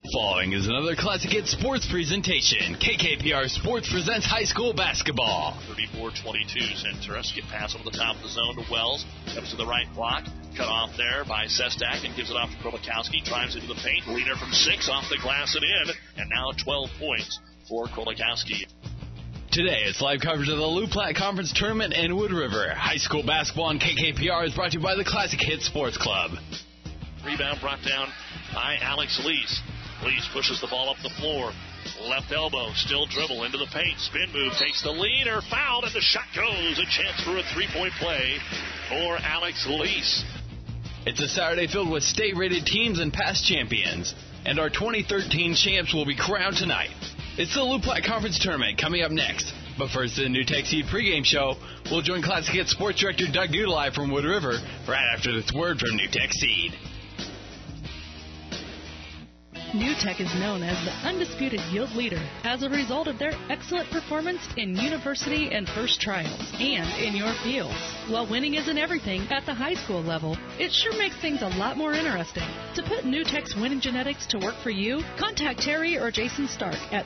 Following is another Classic Hits sports presentation. KKPR Sports presents high school basketball. 34-22. Centurus get pass over the top of the zone to Wells. Comes to the right block. Cut off there by Sestak and gives it off to Krolikowski. Drives into the paint. Leader from 6 off the glass and in. And now 12 points for Krolikowski. Today, it's live coverage of the Lou Platte Conference Tournament in Wood River. High school basketball on KKPR is brought to you by the Classic Hits Sports Club. Rebound brought down by Alex Lease. Lease pushes the ball up the floor. Left elbow, still dribble into the paint. Spin move, takes the lead, or fouled, and the shot goes. A chance for a three-point play for Alex Lease. It's a Saturday filled with state-rated teams and past champions. And our 2013 champs will be crowned tonight. It's the Lou Platte Conference Tournament coming up next. But first, the New Tech Seed pregame show. We'll join Classic Hits Sports Director Doug Dudley from Wood River right after this word from New Tech Seed. New Tech is known as the undisputed yield leader as a result of their excellent performance in university and first trials and in your fields. While winning isn't everything at the high school level, it sure makes things a lot more interesting. To put New Tech's winning genetics to work for you, contact Terry or Jason Stark at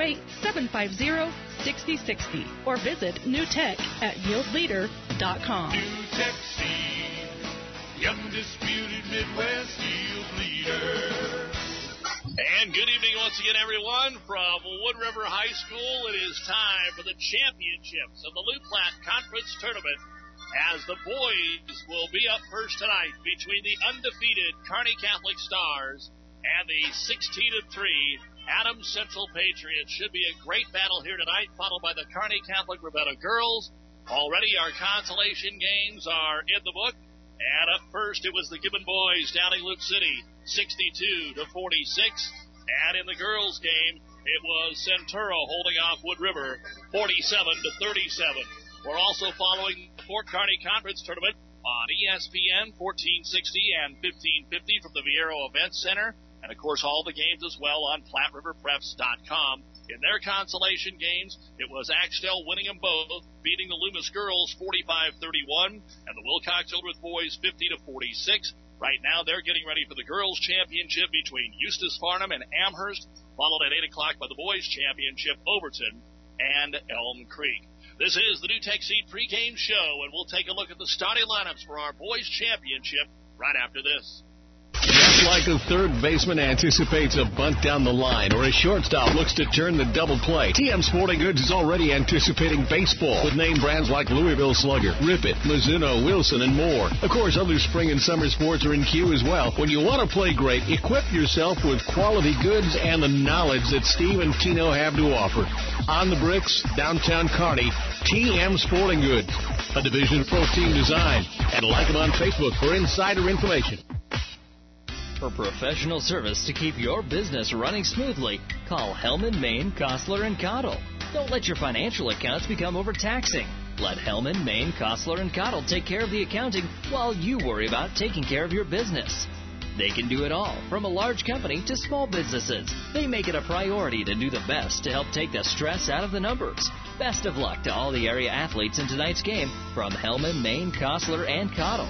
308-750-6060 or visit newtech at yieldleader.com. New Tech Seed, the undisputed Midwest yield leader. And good evening once again, everyone, from Wood River High School. It is time for the championships of the Lou Platte Conference Tournament, as the boys will be up first tonight between the undefeated Kearney Catholic Stars and the 16-3 Adams Central Patriots. Should be a great battle here tonight, followed by the Kearney Catholic Ravenna girls. Already our consolation games are in the book. And up first, it was the Gibbon boys downing Luke City 62-46. And in the girls' game, it was Centura holding off Wood River 47-37. We're also following the Fort Kearney Conference Tournament on ESPN 1460 and 1550 from the Viero Events Center. And, of course, all the games as well on PlatteRiverPreps.com. In their consolation games, it was Axtell winning them both, beating the Loomis girls 45-31 and the Wilcox Hildreth boys 50-46. Right now, they're getting ready for the girls' championship between Eustis Farnham and Amherst, followed at 8 o'clock by the boys' championship, Overton and Elm Creek. This is the New Tech Seed pregame show, and we'll take a look at the starting lineups for our boys' championship right after this. Just like a third baseman anticipates a bunt down the line or a shortstop looks to turn the double play, TM Sporting Goods is already anticipating baseball with name brands like Louisville Slugger, Rip It, Mizuno, Wilson, and more. Of course, other spring and summer sports are in queue as well. When you want to play great, equip yourself with quality goods and the knowledge that Steve and Tino have to offer. On the Bricks, downtown Kearney, TM Sporting Goods, a division of Pro Team Design. And like them on Facebook for insider information. For professional service to keep your business running smoothly, call Hellman, Maine, Kostler, and Cottle. Don't let your financial accounts become overtaxing. Let Hellman, Maine, Kostler, and Cottle take care of the accounting while you worry about taking care of your business. They can do it all, from a large company to small businesses. They make it a priority to do the best to help take the stress out of the numbers. Best of luck to all the area athletes in tonight's game from Hellman, Maine, Kostler, and Cottle.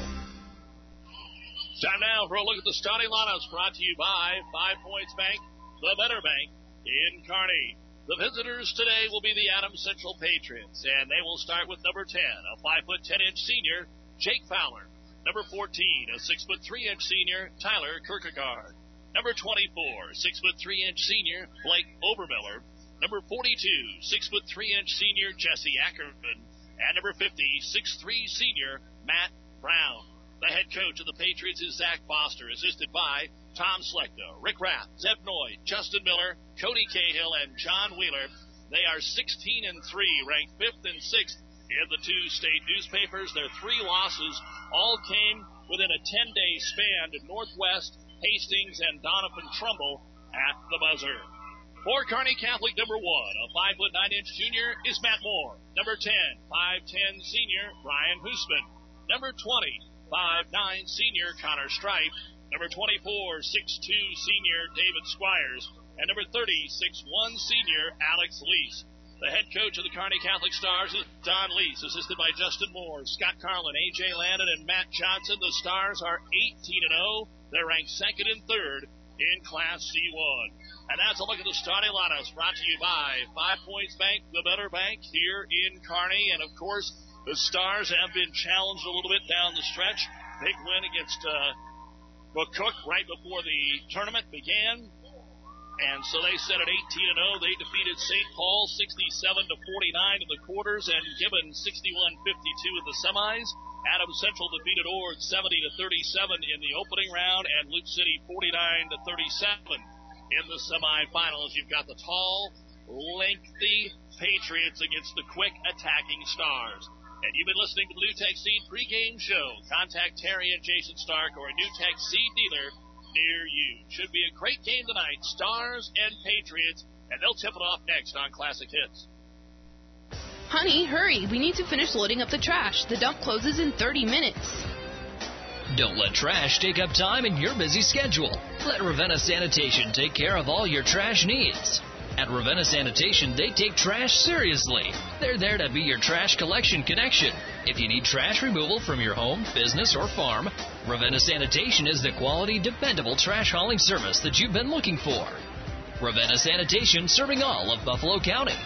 Time now for a look at the starting lineups brought to you by 5 Points Bank, the better bank in Kearney. The visitors today will be the Adams Central Patriots, and they will start with number 10, a 5'10" senior, Jake Fowler. Number 14, a 6'3" senior, Tyler Kierkegaard. Number 24, 6'3" senior, Blake Obermiller. Number 42, 6'3" senior, Jesse Ackerman. And number 50, 6'3" senior, Matt Brown. The head coach of the Patriots is Zach Foster, assisted by Tom Slechta, Rick Rath, Zeb Noy, Justin Miller, Cody Cahill, and John Wheeler. They are 16-3, ranked 5th and 6th in the two state newspapers. Their 3 losses all came within a 10-day span to Northwest, Hastings, and Donovan Trumbull at the buzzer. For Kearney Catholic, number 1, a 5'9" junior is Matt Moore. Number 10, 5'10" senior, Brian Hoosman. Number 20, 5'9" senior, Connor Stripe. Number 24, 6'2" senior, David Squires. And number 30, 6'1" senior, Alex Lease. The head coach of the Kearney Catholic Stars is Don Lease, assisted by Justin Moore, Scott Carlin, A.J. Landon, and Matt Johnson. The Stars are 18-0. They're ranked 2nd and 3rd in Class C1. And that's a look at the starting lineups brought to you by 5 Points Bank, the better bank here in Kearney. And, of course, the Stars have been challenged a little bit down the stretch. Big win against McCook right before the tournament began. And so they set at 18-0. They defeated St. Paul 67-49 in the quarters and Gibbon 61-52 in the semis. Adams Central defeated Ord 70-37 in the opening round and Luke City 49-37 in the semifinals. You've got the tall, lengthy Patriots against the quick, attacking Stars. And you've been listening to the NewTek Seed pregame show. Contact Terry and Jason Stark or a NewTek Seed dealer near you. Should be a great game tonight, Stars and Patriots, and they'll tip it off next on Classic Hits. Honey, hurry. We need to finish loading up the trash. The dump closes in 30 minutes. Don't let trash take up time in your busy schedule. Let Ravenna Sanitation take care of all your trash needs. At Ravenna Sanitation, they take trash seriously. They're there to be your trash collection connection. If you need trash removal from your home, business, or farm, Ravenna Sanitation is the quality, dependable trash hauling service that you've been looking for. Ravenna Sanitation, serving all of Buffalo County.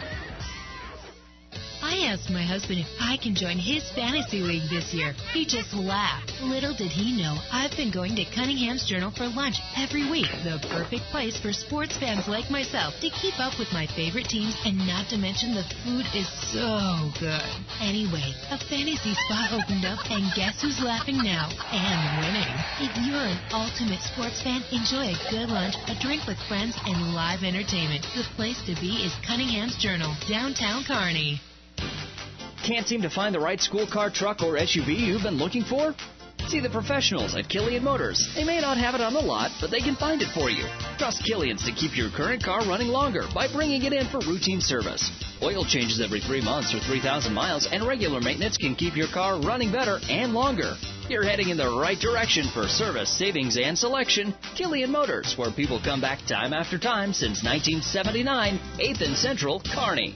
I asked my husband if I can join his fantasy league this year. He just laughed. Little did he know, I've been going to Cunningham's Journal for lunch every week. The perfect place for sports fans like myself to keep up with my favorite teams, and not to mention the food is so good. Anyway, a fantasy spot opened up, and guess who's laughing now and winning? If you're an ultimate sports fan, enjoy a good lunch, a drink with friends, and live entertainment. The place to be is Cunningham's Journal, downtown Kearney. Can't seem to find the right school car, truck, or SUV you've been looking for? See the professionals at Killian Motors. They may not have it on the lot, but they can find it for you. Trust Killian's to keep your current car running longer by bringing it in for routine service. Oil changes every 3 months or 3,000 miles, and regular maintenance can keep your car running better and longer. You're heading in the right direction for service, savings, and selection. Killian Motors, where people come back time after time since 1979, 8th and Central, Kearney.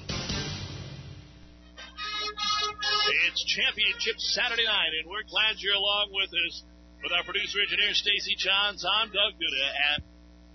It's Championship Saturday night, and we're glad you're along with us. With our producer-engineer, Stacy Johns, I'm Doug Duda at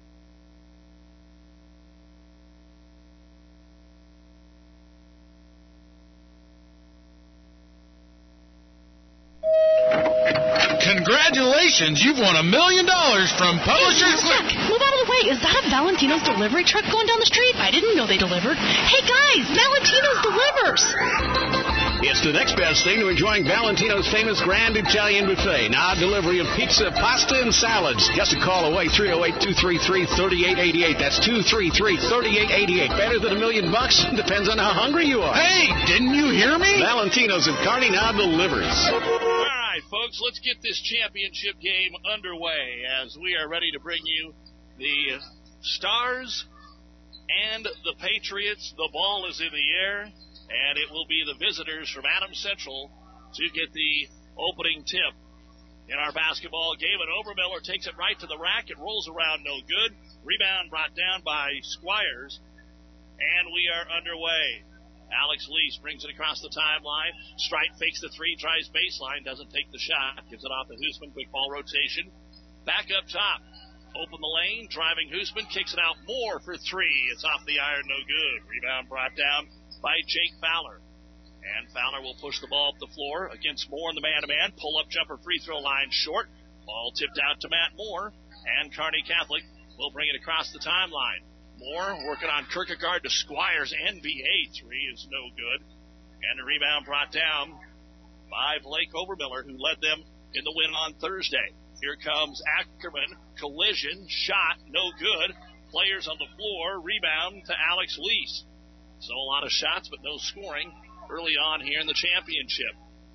Congratulations, you've won $1 million from Publishers Clicks. Move out of the way. Is that a Valentino's delivery truck going down the street? I didn't know they delivered. Hey, guys, Valentino's delivers. It's the next best thing to enjoying Valentino's famous Grand Italian Buffet. Now, delivery of pizza, pasta, and salads. Just a call away, 308-233-3888. That's 233-3888. Better than $1 million? Depends on how hungry you are. Hey, didn't you hear me? Valentino's of Kearney now delivers. All right, folks, let's get this championship game underway as we are ready to bring you the Stars and the Patriots. The ball is in the air, and it will be the visitors from Adams Central to get the opening tip in our basketball game. And Obermiller takes it right to the rack. It rolls around no good. Rebound brought down by Squires, and we are underway. Alex Lease brings it across the timeline. Strite fakes the three, tries baseline, doesn't take the shot. Gives it off to Hoosman. Quick ball rotation. Back up top. Open the lane. Driving Hoosman. Kicks it out. Moore for three. It's off the iron. No good. Rebound brought down by Jake Fowler. And Fowler will push the ball up the floor against Moore in the man-to-man. Pull-up jumper free throw line short. Ball tipped out to Matt Moore. And Kearney Catholic will bring it across the timeline. Moore working on Kierkegaard to Squires. NBA three is no good. And a rebound brought down by Blake Obermiller, who led them in the win on Thursday. Here comes Ackerman. Collision. Shot. No good. Players on the floor. Rebound to Alex Lease. So a lot of shots, but no scoring early on here in the championship.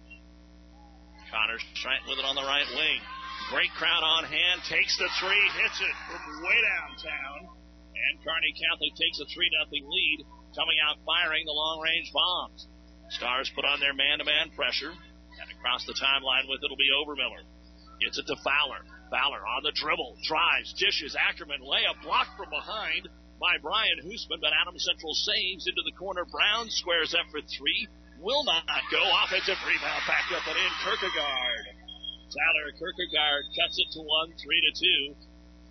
Connors trying with it on the right wing. Great crowd on hand. Takes the three. Hits it from way downtown. And Kearney Catholic takes a 3-0 lead, coming out firing the long-range bombs. Stars put on their man-to-man pressure, and across the timeline with it will be Obermiller. Gets it to Fowler. Fowler on the dribble, drives, dishes, Ackerman, layup blocked from behind by Brian Hoosman, but Adams Central saves into the corner. Brown squares up for three. Will not go. Offensive rebound back up and in. Kierkegaard. Tyler Kierkegaard cuts it to 1, 3-2.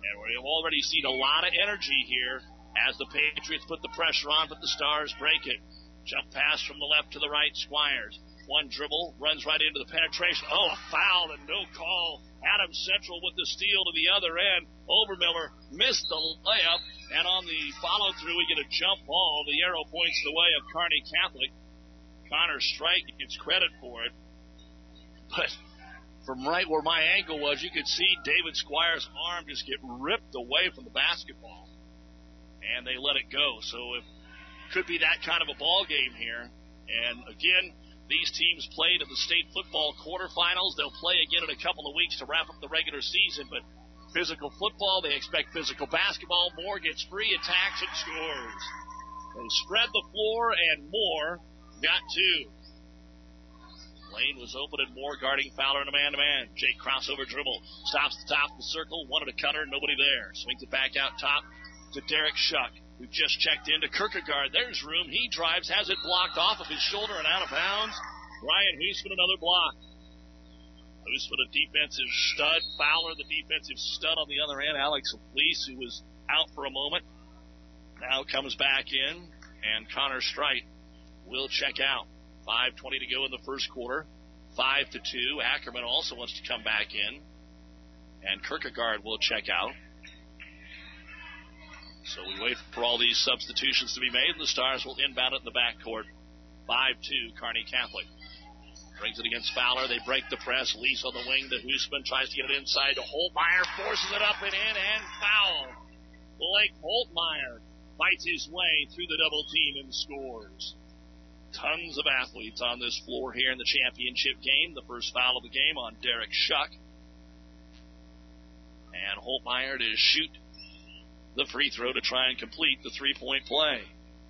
And we've already seen a lot of energy here as the Patriots put the pressure on, but the Stars break it. Jump pass from the left to the right, Squires. One dribble, runs right into the penetration. Oh, a foul and no call. Adams Central with the steal to the other end. Overmiller missed the layup, and on the follow-through, we get a jump ball. The arrow points the way of Kearney Catholic. Connor Strike gets credit for it. But from right where my ankle was, you could see David Squires' arm just get ripped away from the basketball. And they let it go. So it could be that kind of a ball game here. And again, these teams played in the state football quarterfinals. They'll play again in a couple of weeks to wrap up the regular season. But physical football, they expect physical basketball. Moore gets free, attacks, and scores. They spread the floor, and Moore got two. Lane was open, and Moore guarding Fowler in a man-to-man. Jake crossover dribble. Stops the top of the circle. Wanted a cutter, nobody there. Swings it back out top to Derek Shuck, who just checked into Kierkegaard. There's room. He drives, has it blocked off of his shoulder and out of bounds. Ryan Hoosman, another block. Hoosman, a defensive stud. Fowler, the defensive stud on the other end. Alex Lease, who was out for a moment, now comes back in, and Connor Strite will check out. 5:20 to go in the first quarter. 5-2. Ackerman also wants to come back in, and Kierkegaard will check out. So we wait for all these substitutions to be made, and the Stars will inbound it in the backcourt. 5-2, Kearney Catholic. Brings it against Fowler. They break the press. Lease on the wing to Hoosman. Tries to get it inside to Holtmeyer. Forces it up and in, and foul. Blake Holtmeyer fights his way through the double team and scores. Tons of athletes on this floor here in the championship game. The first foul of the game on Derek Shuck. And Holtmeyer to shoot the free throw to try and complete the three-point play.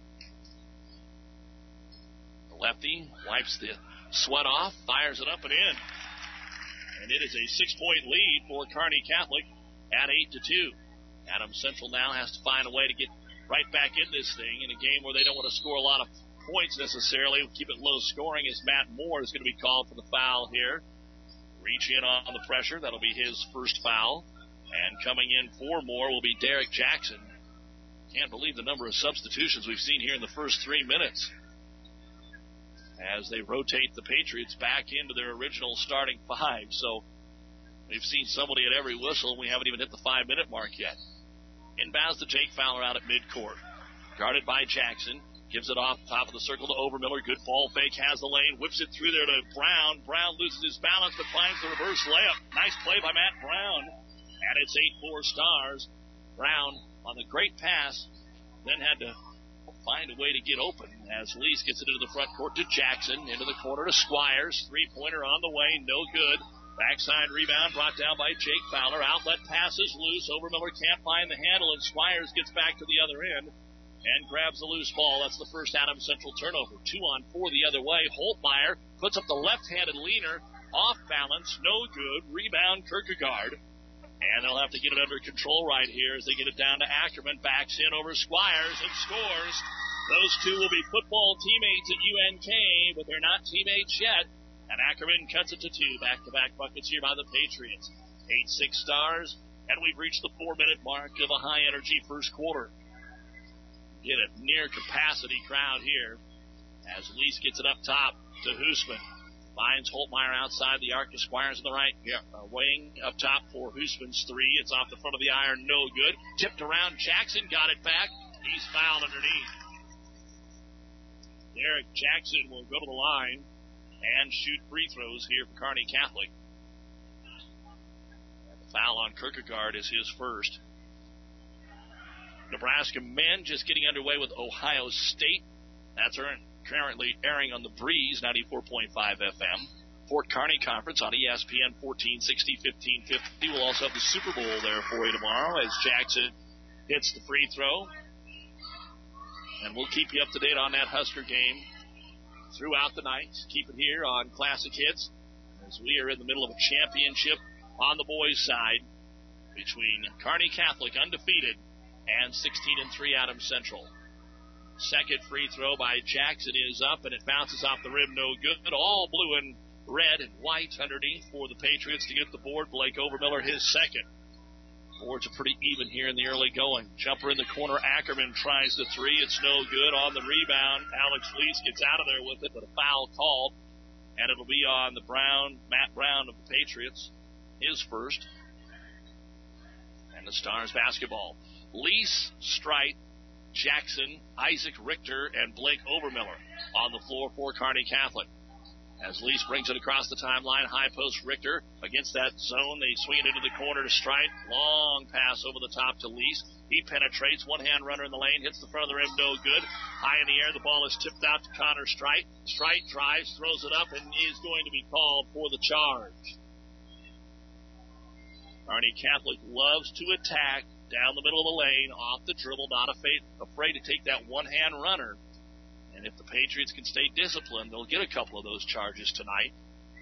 The lefty wipes the sweat off, fires it up and in. And it is a 6-point lead for Kearney Catholic at 8-2. Adams Central now has to find a way to get right back in this thing in a game where they don't want to score a lot of points necessarily. Keep it low scoring as Matt Moore is going to be called for the foul here. Reach in on the pressure. That'll be his first foul. And coming in for Moore will be Derek Jackson. Can't believe the number of substitutions we've seen here in the first 3 minutes as they rotate the Patriots back into their original starting five. So we've seen somebody at every whistle, and we haven't even hit the 5-minute mark yet. Inbounds to Jake Fowler out at midcourt. Guarded by Jackson. Gives it off top of the circle to Overmiller. Good ball fake. Has the lane. Whips it through there to Brown. Brown loses his balance but finds the reverse layup. Nice play by Matt Brown. And it's 8-4 Stars. Brown on the great pass. Then had to find a way to get open as Lease gets it into the front court to Jackson. Into the corner to Squires. Three-pointer on the way. No good. Backside rebound brought down by Jake Fowler. Outlet pass is loose. Overmiller can't find the handle, and Squires gets back to the other end and grabs the loose ball. That's the first Adams Central turnover. 2-on-4 the other way. Holtmeyer puts up the left-handed leaner. Off balance. No good. Rebound Kierkegaard. And they'll have to get it under control right here as they get it down to Ackerman. Backs in over Squires and scores. Those two will be football teammates at UNK, but they're not teammates yet. And Ackerman cuts it to two. Back-to-back buckets here by the Patriots. 8-6 Stars. And we've reached the 4-minute mark of a high-energy first quarter. Get a near-capacity crowd here as Lease gets it up top to Hoosman. Finds Holtmeyer outside the arc to Squires on the right wing. Up top for Hoosman's three. It's off the front of the iron. No good. Tipped around. Jackson got it back. He's fouled underneath. Derek Jackson will go to the line and shoot free throws here for Kearney Catholic. And the foul on Kierkegaard is his first. Nebraska men just getting underway with Ohio State. That's currently airing on the Breeze, 94.5 FM. Fort Kearney Conference on ESPN 1460, 1550. We'll also have the Super Bowl there for you tomorrow as Jackson hits the free throw. And we'll keep you up to date on that Husker game throughout the night. Keep it here on Classic Hits as we are in the middle of a championship on the boys' side between Kearney Catholic, undefeated, and 16-3 Adams Central. Second free throw by Jackson is up, and it bounces off the rim, no good. All blue and red and white underneath for the Patriots to get the board. Blake Overmiller, his second. Boards are pretty even here in the early going. Jumper in the corner. Ackerman tries the three. It's no good. On the rebound, Alex Lease gets out of there with it, but a foul called. And it'll be on the Matt Brown of the Patriots, his first. And the Stars basketball. Lease, Strite, Jackson, Isaac Richter, and Blake Overmiller on the floor for Kearney Catholic. As Lease brings it across the timeline, high post Richter against that zone. They swing it into the corner to Strite. Long pass over the top to Lease. He penetrates. One-hand runner in the lane. Hits the front of the rim. No good. High in the air. The ball is tipped out to Connor Strite. Strite drives, throws it up, and is going to be called for the charge. Kearney Catholic loves to attack down the middle of the lane, off the dribble, not afraid to take that one-hand runner. And if the Patriots can stay disciplined, they'll get a couple of those charges tonight.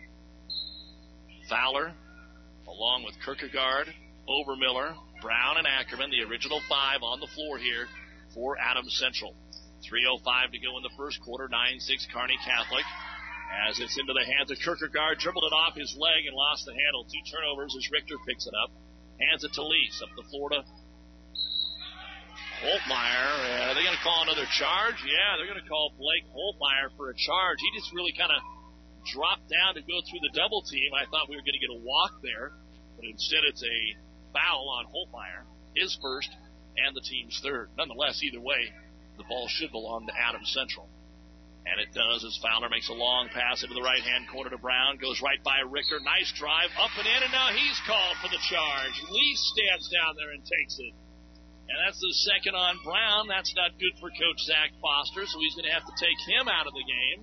Fowler, along with Kierkegaard, Overmiller, Brown, and Ackerman, the original five on the floor here for Adams Central. 3:05 to go in the first quarter, 9-6 Kearney Catholic. As it's into the hands of Kierkegaard, dribbled it off his leg and lost the handle. 2 turnovers as Richter picks it up. Hands it to Lease, up the floor to Holtmeyer. Are they going to call another charge? Yeah, they're going to call Blake Holtmeyer for a charge. He just really kind of dropped down to go through the double team. I thought we were going to get a walk there, but instead it's a foul on Holtmeyer, his first and the team's third. Nonetheless, either way, the ball should belong to Adams Central. And it does as Fowler makes a long pass into the right-hand corner to Brown. Goes right by Richter. Nice drive, up and in, and now he's called for the charge. Lee stands down there and takes it. And that's the second on Brown. That's not good for Coach Zach Foster, so he's going to have to take him out of the game.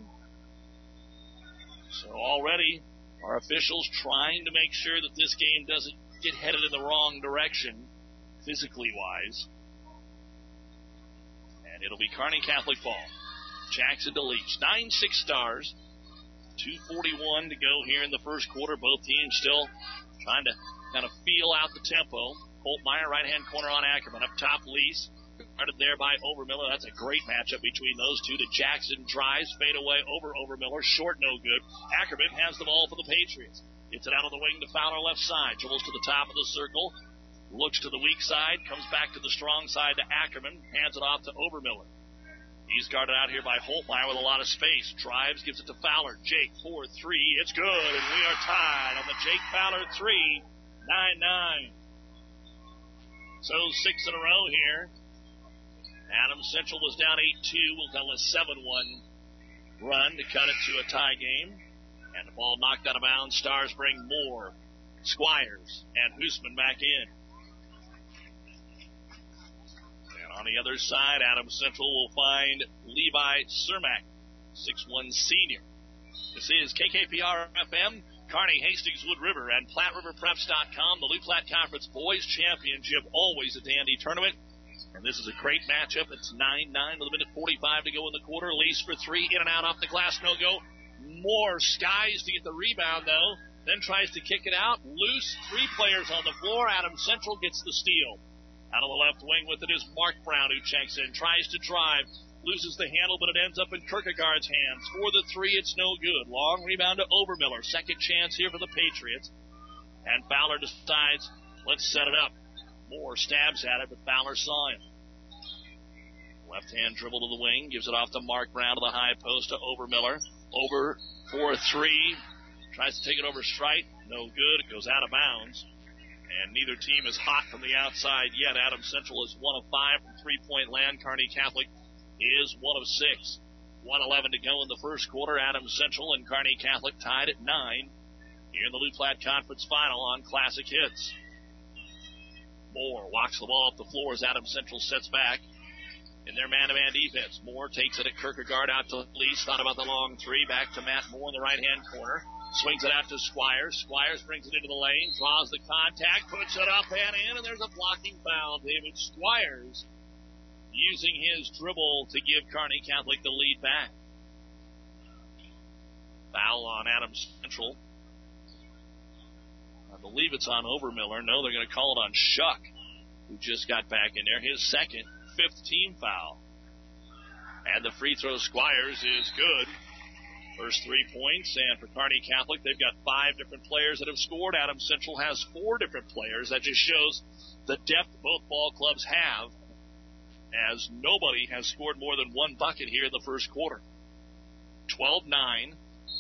So already our officials trying to make sure that this game doesn't get headed in the wrong direction, physically-wise. And it'll be Kearney Catholic ball. Jackson to Leach. 9-6 Stars. 2:41 to go here in the first quarter. Both teams still trying to kind of feel out the tempo. Holtmeyer, right-hand corner on Ackerman. Up top, Lease. Guarded there by Overmiller. That's a great matchup between those two. To Jackson, drives, fade away over Overmiller. Short, no good. Ackerman has the ball for the Patriots. Gets it out of the wing to Fowler, left side. Dribbles to the top of the circle. Looks to the weak side. Comes back to the strong side to Ackerman. Hands it off to Overmiller. He's guarded out here by Holtmeyer with a lot of space. Drives, gives it to Fowler. Jake, 4-3. It's good, and we are tied on the Jake Fowler 3. 9-9. So 6 in a row here. Adams Central was down 8-2. We'll tell a 7-1 run to cut it to a tie game. And the ball knocked out of bounds. Stars bring Moore, Squires, and Hoosman back in. On the other side, Adams Central will find Levi Cermak, 6'1 senior. This is KKPR-FM, Kearney, Hastings, Wood River, and PlatteRiverPreps.com. The Lou Platte Conference Boys Championship, always a dandy tournament. And this is a great matchup. It's 9-9 with a minute 45 to go in the quarter. Lease for 3, in and out off the glass, no go. More Skies to get the rebound, though. Then tries to kick it out. Loose, 3 players on the floor. Adams Central gets the steal. Out of the left wing with it is Mark Brown, who checks in, tries to drive, loses the handle, but it ends up in Kierkegaard's hands. For the 3, it's no good. Long rebound to Overmiller. Second chance here for the Patriots. And Fowler decides, let's set it up. Moore stabs at it, but Fowler saw him. Left-hand dribble to the wing, gives it off to Mark Brown to the high post to Overmiller. Over for 3. Tries to take it over Strite. No good. It goes out of bounds. And neither team is hot from the outside yet. Adams Central is 1 of 5 from three-point land. Kearney Catholic is 1 of 6. 1:11 to go in the first quarter. Adams Central and Kearney Catholic tied at 9 here in the Lou Platte Conference Final on Classic Hits. Moore walks the ball up the floor as Adams Central sets back in their man-to-man defense. Moore takes it at Kierkegaard out to Lease. Thought about the long 3. Back to Matt Moore in the right-hand corner. Swings it out to Squires. Squires brings it into the lane, draws the contact, puts it up and in, and there's a blocking foul. David Squires using his dribble to give Kearney Catholic the lead back. Foul on Adams Central. I believe it's on Overmiller. No, they're going to call it on Shuck, who just got back in there. His second, 5th team foul. And the free throw Squires is good. First 3 points, and for Kearney Catholic, they've got 5 different players that have scored. Adams Central has 4 different players. That just shows the depth both ball clubs have, as nobody has scored more than one bucket here in the first quarter. 12-9,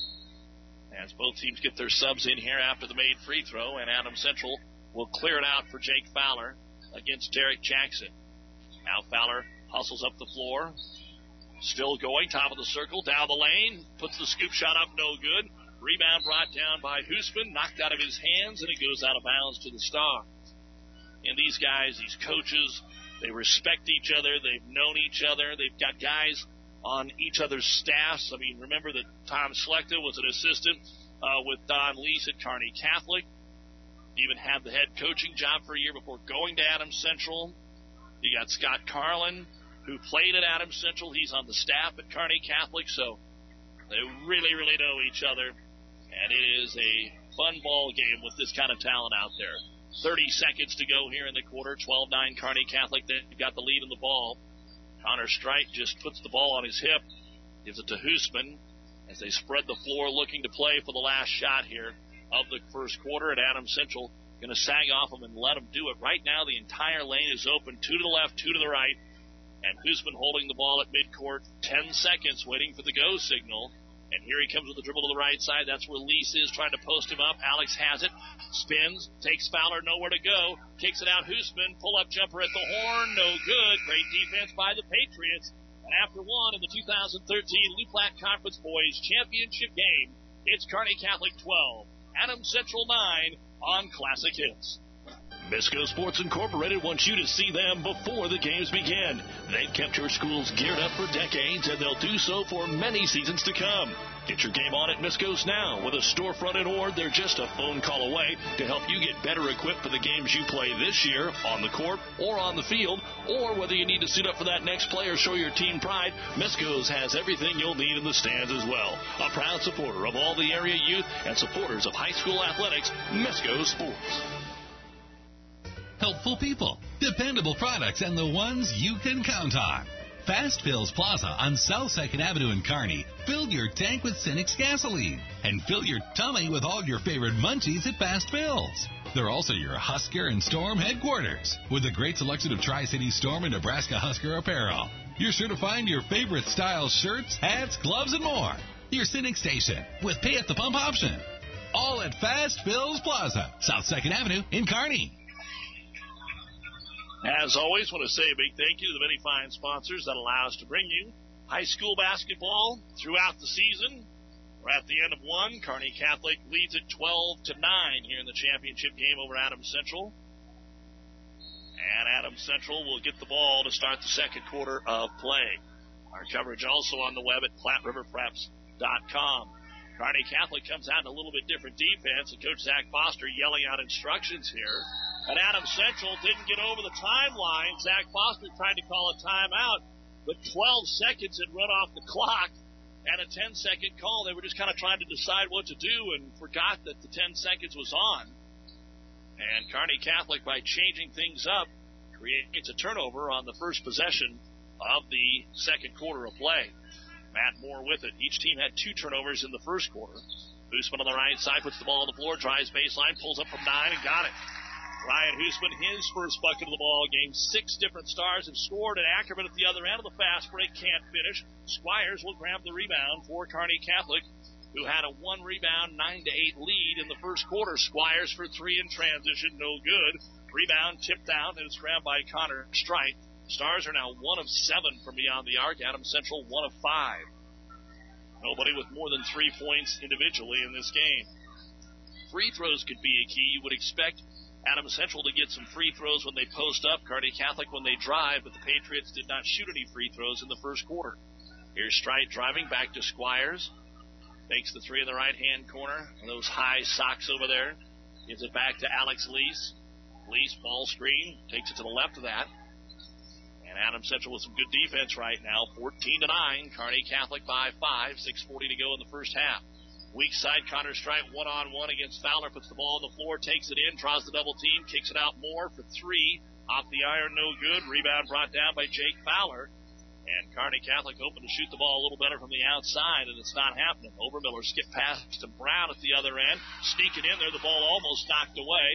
as both teams get their subs in here after the made free throw, and Adams Central will clear it out for Jake Fowler against Derek Jackson. Now Fowler hustles up the floor, still going, top of the circle, down the lane, puts the scoop shot up, no good. Rebound brought down by Hoosman, knocked out of his hands, and it goes out of bounds to the Stars. And these guys, these coaches, they respect each other. They've known each other. They've got guys on each other's staffs. I mean, remember that Tom Slechta was an assistant with Don Lease at Kearney Catholic. Even had the head coaching job for a year before going to Adams Central. You got Scott Carlin, who played at Adams Central. He's on the staff at Kearney Catholic, so they really, really know each other. And it is a fun ball game with this kind of talent out there. 30 seconds to go here in the quarter. 12-9 Kearney Catholic. They've got the lead in the ball. Connor Strite just puts the ball on his hip, gives it to Hoosman as they spread the floor looking to play for the last shot here of the first quarter. And Adams Central going to sag off them and let them do it. Right now the entire lane is open. 2 to the left, 2 to the right. And Hoosman holding the ball at midcourt. 10 seconds waiting for the go signal. And here he comes with the dribble to the right side. That's where Lease is trying to post him up. Alex has it. Spins. Takes Fowler nowhere to go. Kicks it out. Hoosman. Pull-up jumper at the horn. No good. Great defense by the Patriots. And after one in the 2013 Loup Platte Conference Boys Championship game, it's Kearney Catholic 12, Adams Central 9 on Classic Hits. Misco Sports Incorporated wants you to see them before the games begin. They've kept your schools geared up for decades, and they'll do so for many seasons to come. Get your game on at Misco's now. With a storefront in Ord, they're just a phone call away to help you get better equipped for the games you play this year on the court or on the field, or whether you need to suit up for that next play or show your team pride. Misco's has everything you'll need in the stands as well. A proud supporter of all the area youth and supporters of high school athletics, Misco Sports. Helpful people, dependable products, and the ones you can count on. Fast Fills Plaza on South 2nd Avenue in Kearney. Fill your tank with Cenex gasoline and fill your tummy with all your favorite munchies at Fast Fills. They're also your Husker and Storm headquarters with a great selection of Tri-City Storm and Nebraska Husker apparel. You're sure to find your favorite style shirts, hats, gloves, and more. Your Cenex station with pay at the pump option. All at Fast Fills Plaza, South 2nd Avenue in Kearney. As always, want to say a big thank you to the many fine sponsors that allow us to bring you high school basketball throughout the season. We're at the end of one. Kearney Catholic leads at 12-9 here in the championship game over Adams Central. And Adams Central will get the ball to start the second quarter of play. Our coverage also on the web at PlatteRiverPreps.com. Kearney Catholic comes out in a little bit different defense, and Coach Zach Foster yelling out instructions here. And Adams Central didn't get over the timeline. Zach Foster tried to call a timeout, but 12 seconds had run off the clock, and a 10-second call. They were just kind of trying to decide what to do and forgot that the 10 seconds was on. And Kearney Catholic, by changing things up, creates a turnover on the first possession of the second quarter of play. Matt Moore with it. Each team had 2 turnovers in the first quarter. Hoosman on the right side puts the ball on the floor, drives baseline, pulls up from 9 and got it. Ryan Hoosman, his first bucket of the ball game. 6 different stars have scored, and Ackerman at the other end of the fast break can't finish. Squires will grab the rebound for Kearney Catholic, who had a 1-rebound, 9-8 lead in the first quarter. Squires for 3 in transition, no good. Rebound tipped out, and it's grabbed by Connor Strite. Stars are now 1 of 7 from beyond the arc. Adams Central 1 of 5. Nobody with more than 3 points individually in this game. Free throws could be a key. You would expect Adams Central to get some free throws when they post up, Kearney Catholic when they drive, but the Patriots did not shoot any free throws in the first quarter. Here's Strite driving back to Squires. Makes the 3 in the right-hand corner. Those high socks over there. Gives it back to Alex Lease. Lease, ball screen, takes it to the left of that. And Adams Central with some good defense right now. 14-9, Kearney Catholic by 5. 6:40 to go in the first half. Weak side, Connor Strite one-on-one against Fowler. Puts the ball on the floor, takes it in, draws the double team, kicks it out more for 3. Off the iron, no good. Rebound brought down by Jake Fowler. And Kearney Catholic hoping to shoot the ball a little better from the outside, and it's not happening. Overmiller skipped past to Brown at the other end. Sneaking in there, the ball almost knocked away.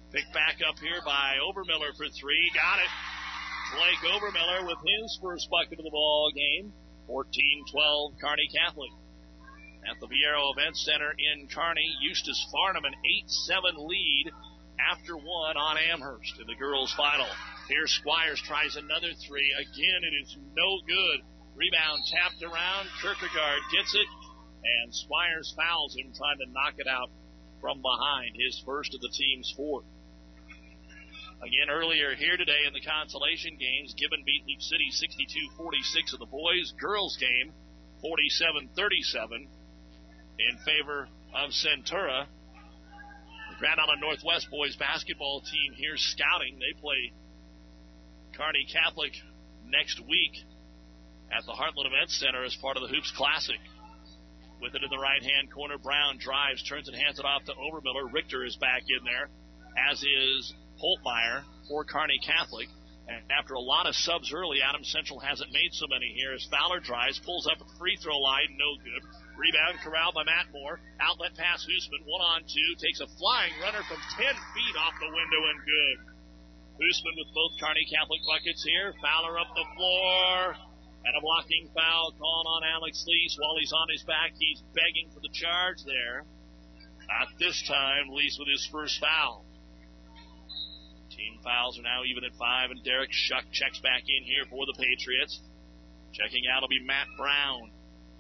Picked back up here by Overmiller for three. Got it. Blake Overmiller with his first bucket of the ball game. 14-12 Kearney Catholic. At the Viero Event Center in Kearney, Eustis Farnham an 8-7 lead after one on Amherst in the girls' final. Here Squires tries another three. Again, it is no good. Rebound tapped around. Kierkegaard gets it, and Squires fouls him trying to knock it out from behind. His first of the team's fourth. Again, earlier here today in the consolation games, Gibbon beat Leaf City 62-46 in the boys. Girls game, 47-37 in favor of Centura. The Grand Island Northwest boys basketball team here scouting. They play Kearney Catholic next week at the Heartland Event Center as part of the Hoops Classic. With it in the right-hand corner, Brown drives, turns and hands it off to Overmiller. Richter is back in there, as is Holtmeyer for Kearney Catholic. And after a lot of subs early, Adams Central hasn't made so many here as Fowler drives, pulls up at the free throw line, no good. Rebound corralled by Matt Moore. Outlet pass Hoosman, 1-on-2, takes a flying runner from 10 feet off the window and good. Hoosman with both Kearney Catholic buckets here. Fowler up the floor. And a blocking foul called on Alex Lease while he's on his back. He's begging for the charge there. Not this time, Lease with his first foul. Team fouls are now even at 5, and Derek Shuck checks back in here for the Patriots. Checking out will be Matt Brown.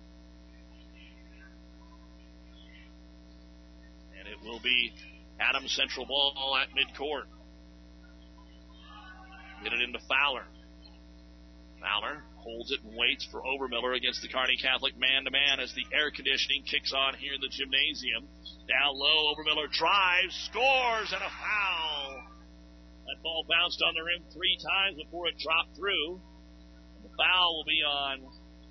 And it will be Adams Central ball at midcourt. Get it into Fowler. Fowler holds it and waits for Overmiller against the Kearney Catholic man-to-man as the air conditioning kicks on here in the gymnasium. Down low, Overmiller drives, scores, and a foul. That ball bounced on the rim 3 times before it dropped through. And the foul will be on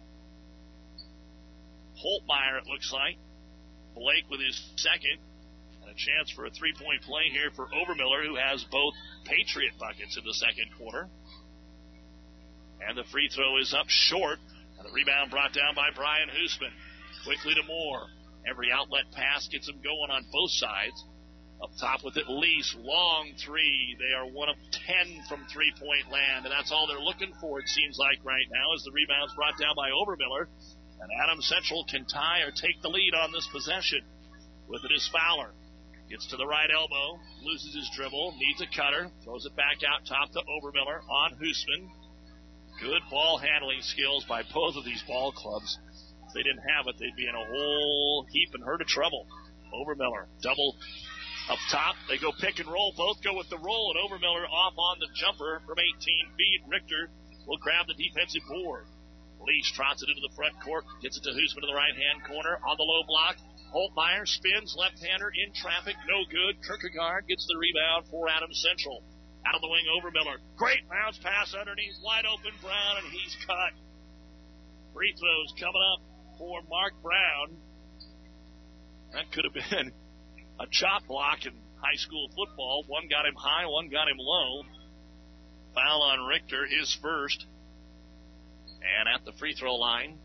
Holtmeyer, it looks like. Blake with his second. And a chance for a three-point play here for Overmiller, who has both Patriot buckets in the second quarter. And the free throw is up short. And the rebound brought down by Brian Hoosman. Quickly to Moore. Every outlet pass gets him going on both sides. Up top with at least long three. They are 1 of 10 from three-point land, and that's all they're looking for, it seems like right now, as the rebound's brought down by Overmiller. And Adams Central can tie or take the lead on this possession. With it is Fowler. Gets to the right elbow, loses his dribble, needs a cutter, throws it back out top to Overmiller on Hoosman. Good ball handling skills by both of these ball clubs. If they didn't have it, they'd be in a whole heap and herd of trouble. Overmiller, double up top. They go pick and roll. Both go with the roll, and Overmiller off on the jumper from 18 feet. Richter will grab the defensive board. Leach trots it into the front court, gets it to Hoosman in the right-hand corner on the low block. Holtmeyer spins, left-hander in traffic, no good. Kierkegaard gets the rebound for Adams Central. Out of the wing, Overmiller. Great bounce pass underneath, wide open Brown, and he's cut. Free throws coming up for Mark Brown. That could have been a chop block in high school football. One got him high, one got him low. Foul on Richter, his first. And at the free throw line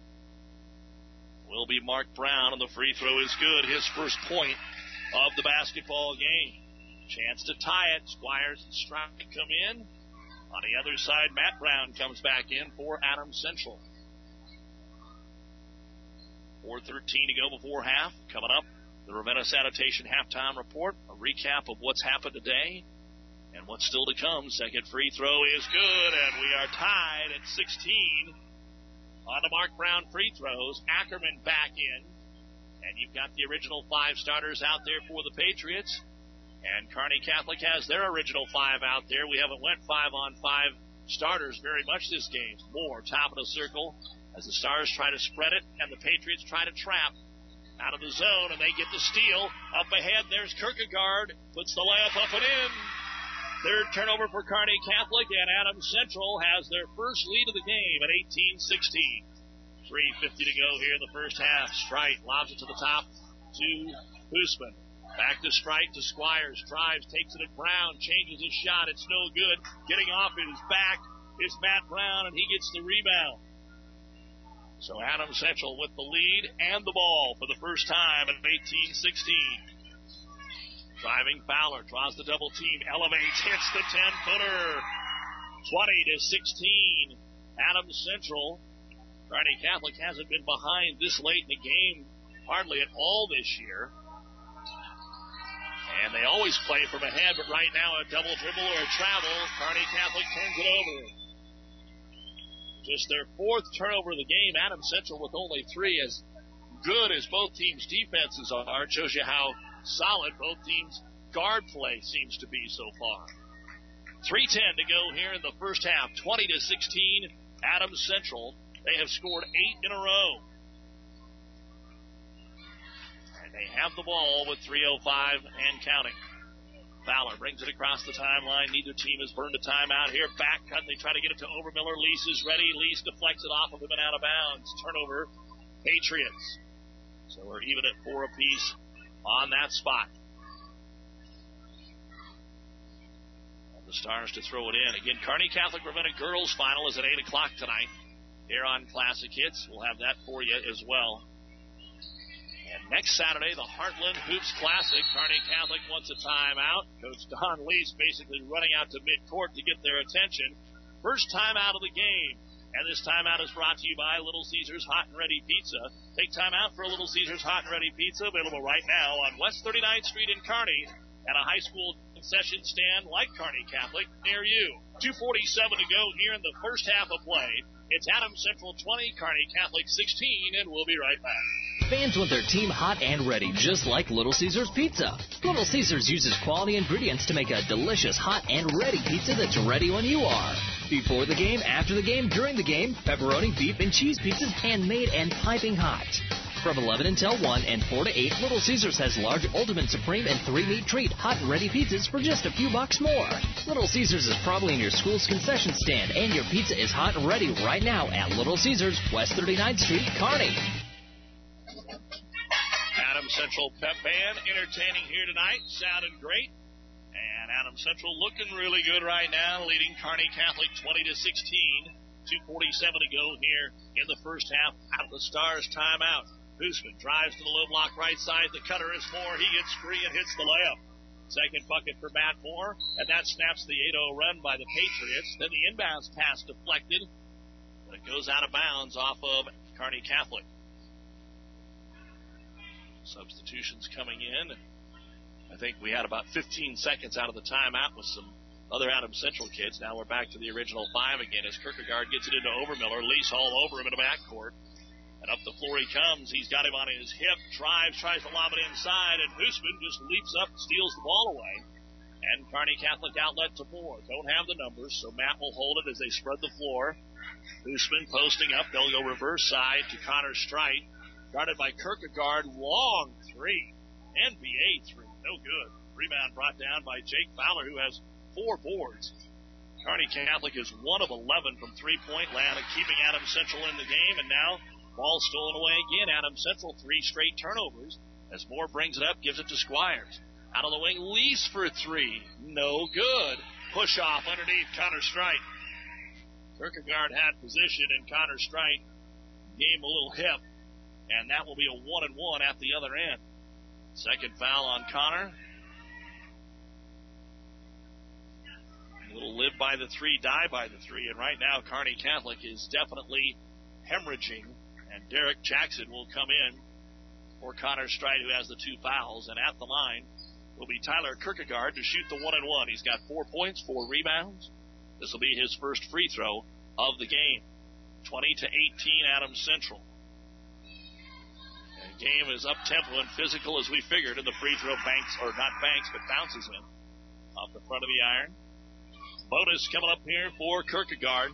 will be Mark Brown, and the free throw is good. His first point of the basketball game. Chance to tie it. Squires and Strike come in. On the other side, Matt Brown comes back in for Adams Central. 4:13 to go before half. Coming up, the Ravenna Sanitation halftime report. A recap of what's happened today and what's still to come. Second free throw is good, and we are tied at 16 on the Mark Brown free throws. Ackerman back in, and you've got the original 5 starters out there for the Patriots. And Kearney Catholic has their original 5 out there. We haven't went 5-on-5 starters very much this game. Moore, top of the circle, as the Stars try to spread it, and the Patriots try to trap out of the zone, and they get the steal. Up ahead, there's Kierkegaard, puts the layup up and in. Third turnover for Kearney Catholic, and Adams Central has their first lead of the game at 18-16. 3:50 to go here in the first half. Strite lobs it to the top to Hoosman. Back to Strite to Squires. Drives, takes it at Brown, changes his shot. It's no good. Getting off his back is Matt Brown, and he gets the rebound. So Adams Central with the lead and the ball for the first time at 18-16. Driving Fowler, draws the double team, elevates, hits the 10-footer. 20-16. Adams Central. Kearney Catholic hasn't been behind this late in the game hardly at all this year. And they always play from ahead, but right now a double dribble or a travel, Kearney Catholic turns it over. Just their fourth turnover of the game. Adams Central with only 3. As good as both teams' defenses are, it shows you how solid both teams' guard play seems to be so far. 3:10 to go here in the first half. 20-16, Adams Central. They have scored 8 in a row. And they have the ball with 3:05 and counting. Fowler brings it across the timeline. Neither team has burned a timeout here. Back cut. They try to get it to Overmiller. Lease is ready. Lease deflects it off of him and out of bounds. Turnover, Patriots. So we're even at 4 apiece on that spot. And the Stars to throw it in. Again, Kearney Catholic Ravenna girls final is at 8 o'clock tonight here on Classic Hits. We'll have that for you as well. And next Saturday, the Heartland Hoops Classic. Kearney Catholic wants a timeout. Coach Don Lease basically running out to midcourt to get their attention. First timeout of the game. And this timeout is brought to you by Little Caesars Hot and Ready Pizza. Take time out for a Little Caesars Hot and Ready Pizza, available right now on West 39th Street in Kearney, and a high school concession stand like Kearney Catholic near you. 2:47 to go here in the first half of play. It's Adams Central 20, Kearney Catholic 16, and we'll be right back. Fans want their team hot and ready, just like Little Caesars Pizza. Little Caesars uses quality ingredients to make a delicious hot and ready pizza that's ready when you are. Before the game, after the game, during the game, pepperoni, beef, and cheese pizzas handmade and piping hot. From 11 until 1 and 4 to 8, Little Caesars has large Ultimate Supreme and 3-meat treat hot and ready pizzas for just a few bucks more. Little Caesars is probably in your school's concession stand, and your pizza is hot and ready right now at Little Caesars, West 39th Street, Kearney. Adams Central Pep Band entertaining here tonight, sounding great. And Adams Central looking really good right now, leading Kearney Catholic 20-16. 2:47 to go here in the first half out of the Stars timeout. Hoosman drives to the low block right side. The cutter is Moore. He gets free and hits the layup. Second bucket for Matt Moore, and that snaps the 8-0 run by the Patriots. Then the inbounds pass deflected, but it goes out of bounds off of Kearney Catholic. Substitutions coming in. I think we had about 15 seconds out of the timeout with some other Adams Central kids. Now we're back to the original 5 again as Kierkegaard gets it into Overmiller. Lease all over him in the backcourt. And up the floor he comes. He's got him on his hip, drives, tries to lob it inside, and Hoosman just leaps up and steals the ball away. And Kearney Catholic outlet to Moore. Don't have the numbers, so Matt will hold it as they spread the floor. Hoosman posting up. They'll go reverse side to Connor Strite. Guarded by Kierkegaard. Long 3. NBA 3. No good. Rebound brought down by Jake Fowler, who has 4 boards. Kearney Catholic is 1 of 11 from three-point land, keeping Adams Central in the game, and now ball stolen away again. Adams Central 3 straight turnovers as Moore brings it up, gives it to Squires. Out of the wing, Lease for 3. No good. Push off underneath Connor Strite. Kierkegaard had position, and Connor Strite gave him a little hip, and that will be a 1-and-1 at the other end. Second foul on Connor. A little live by the 3, die by the 3, and right now Kearney Catholic is definitely hemorrhaging, and Derek Jackson will come in for Connor Strite, who has the 2 fouls, and at the line will be Tyler Kierkegaard to shoot the 1-and-1. He's got 4 points, 4 rebounds. This will be his first free throw of the game. 20-18 Adams Central. The game is up-tempo and physical as we figured, and the free throw bounces in off the front of the iron. Bonus coming up here for Kierkegaard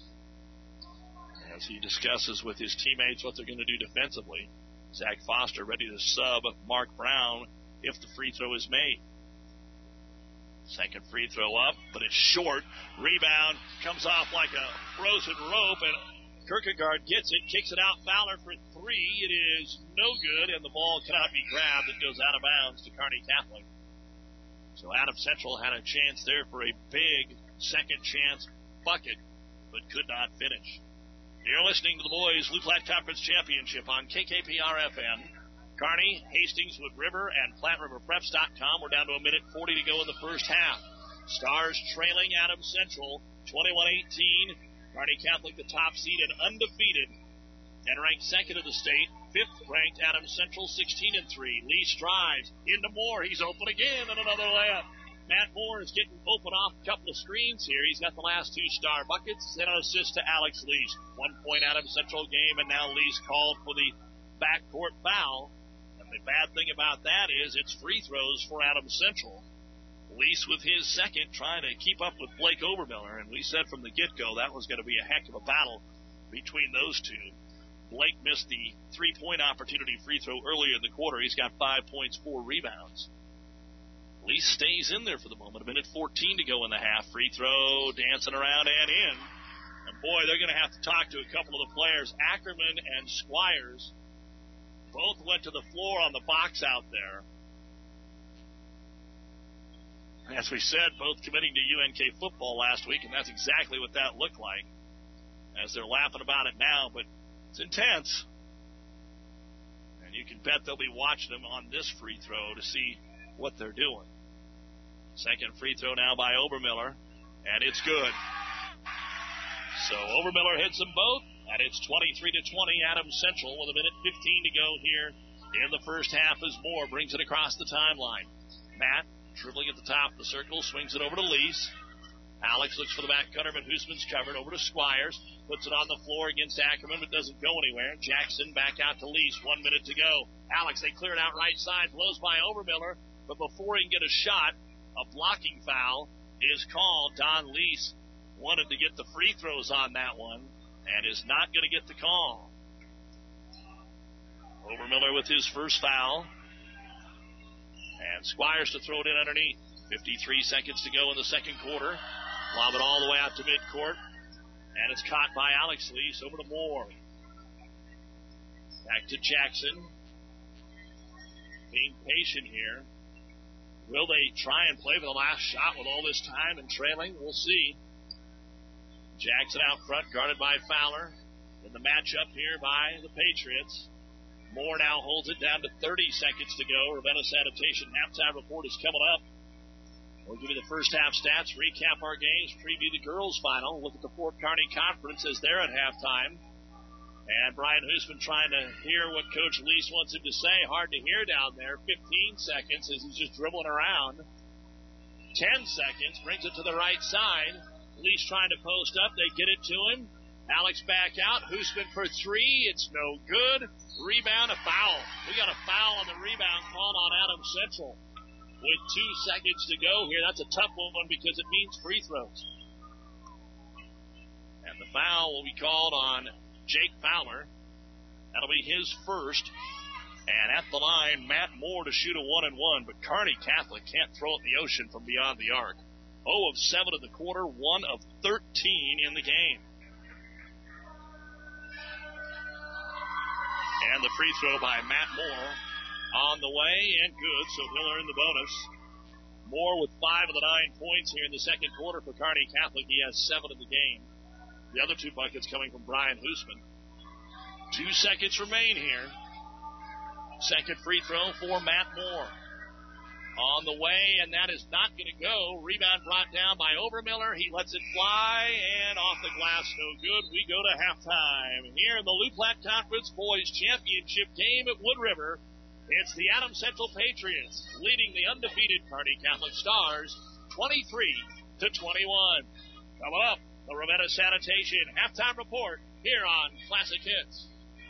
as he discusses with his teammates what they're going to do defensively. Zach Foster ready to sub Mark Brown if the free throw is made. Second free throw up, but it's short. Rebound comes off like a frozen rope, and Kierkegaard gets it, kicks it out. Fowler for 3. It is no good, and the ball cannot be grabbed. It goes out of bounds to Kearney Catholic. So Adams Central had a chance there for a big second chance bucket, but could not finish. You're listening to the boys Blue Platte Conference Championship on KKPR-FM, Kearney, Hastings, Wood River, and PlatteRiverPreps.com. We're down to 1:40 to go in the first half. Stars trailing Adams Central 21-18. Kearney Catholic, the top seed and undefeated, and ranked second in the state. Fifth-ranked Adams Central 16-3. Lee strives into Moore. He's open again, and another layup. Matt Moore is getting open off a couple of screens here. He's got the last 2 star buckets and an assist to Alex Lease. 1 point Adams Central game, and now Lease called for the backcourt foul. And the bad thing about that is it's free throws for Adams Central. Lease with his second, trying to keep up with Blake Obermiller, and we said from the get-go that was going to be a heck of a battle between those two. Blake missed the 3-point opportunity free throw earlier in the quarter. He's got 5 points, 4 rebounds. Lease stays in there for the moment. 1:14 to go in the half. Free throw, dancing around and in. And boy, they're going to have to talk to a couple of the players. Ackerman and Squires both went to the floor on the box out there. As we said, both committing to UNK football last week, and that's exactly what that looked like. As they're laughing about it now, but it's intense. And you can bet they'll be watching them on this free throw to see what they're doing. Second free throw now by Obermiller, and it's good. So Obermiller hits them both, and it's 23-20 Adams Central with 1:15 to go here in the first half as Moore brings it across the timeline. Matt, dribbling at the top of the circle, swings it over to Lease. Alex looks for the back cutter, but Hoosman's covered. Over to Squires. Puts it on the floor against Ackerman, but doesn't go anywhere. Jackson back out to Lease. 1 minute to go. Alex, they clear it out right side. Blows by Obermiller, but before he can get a shot, a blocking foul is called. Don Lease wanted to get the free throws on that one and is not going to get the call. Obermiller with his first foul. And Squires to throw it in underneath. 53 seconds to go in the second quarter. Lob it all the way out to midcourt. And it's caught by Alex Lease. Over to Moore. Back to Jackson. Being patient here. Will they try and play for the last shot with all this time and trailing? We'll see. Jackson out front, guarded by Fowler. In the matchup here by the Patriots. Moore now holds it down to 30 seconds to go. Ravenna Sanitation halftime report is coming up. We'll give you the first half stats, recap our games, preview the girls' final, look at the Fort Kearney Conference as they're at halftime. And Brian Hoosman trying to hear what Coach Lease wants him to say. Hard to hear down there. 15 seconds as he's just dribbling around. 10 seconds, brings it to the right side. Lease trying to post up. They get it to him. Alex back out. Hoosman for three. It's no good. Rebound, a foul. We got a foul on the rebound called on Adams Central. With 2 seconds to go here, that's a tough one because it means free throws. And the foul will be called on Jake Fowler. That'll be his first. And at the line, Matt Moore to shoot a 1-and-1, but Kearney Catholic can't throw it in the ocean from beyond the arc. 0 of 7 in the quarter, 1 of 13 in the game. And the free throw by Matt Moore on the way and good, so he'll earn the bonus. Moore with 5 of the 9 points here in the second quarter for Kearney Catholic. He has 7 in the game. The other 2 buckets coming from Brian Hoosman. 2 seconds remain here. Second free throw for Matt Moore. On the way, and that is not going to go. Rebound brought down by Obermiller. He lets it fly, and off the glass, no good. We go to halftime. Here in the Loup Platte Conference Boys Championship game at Wood River, it's the Adams Central Patriots leading the undefeated Kearney Catholic Stars 23-21. Coming up, the Ravenna Sanitation halftime report here on Classic Hits.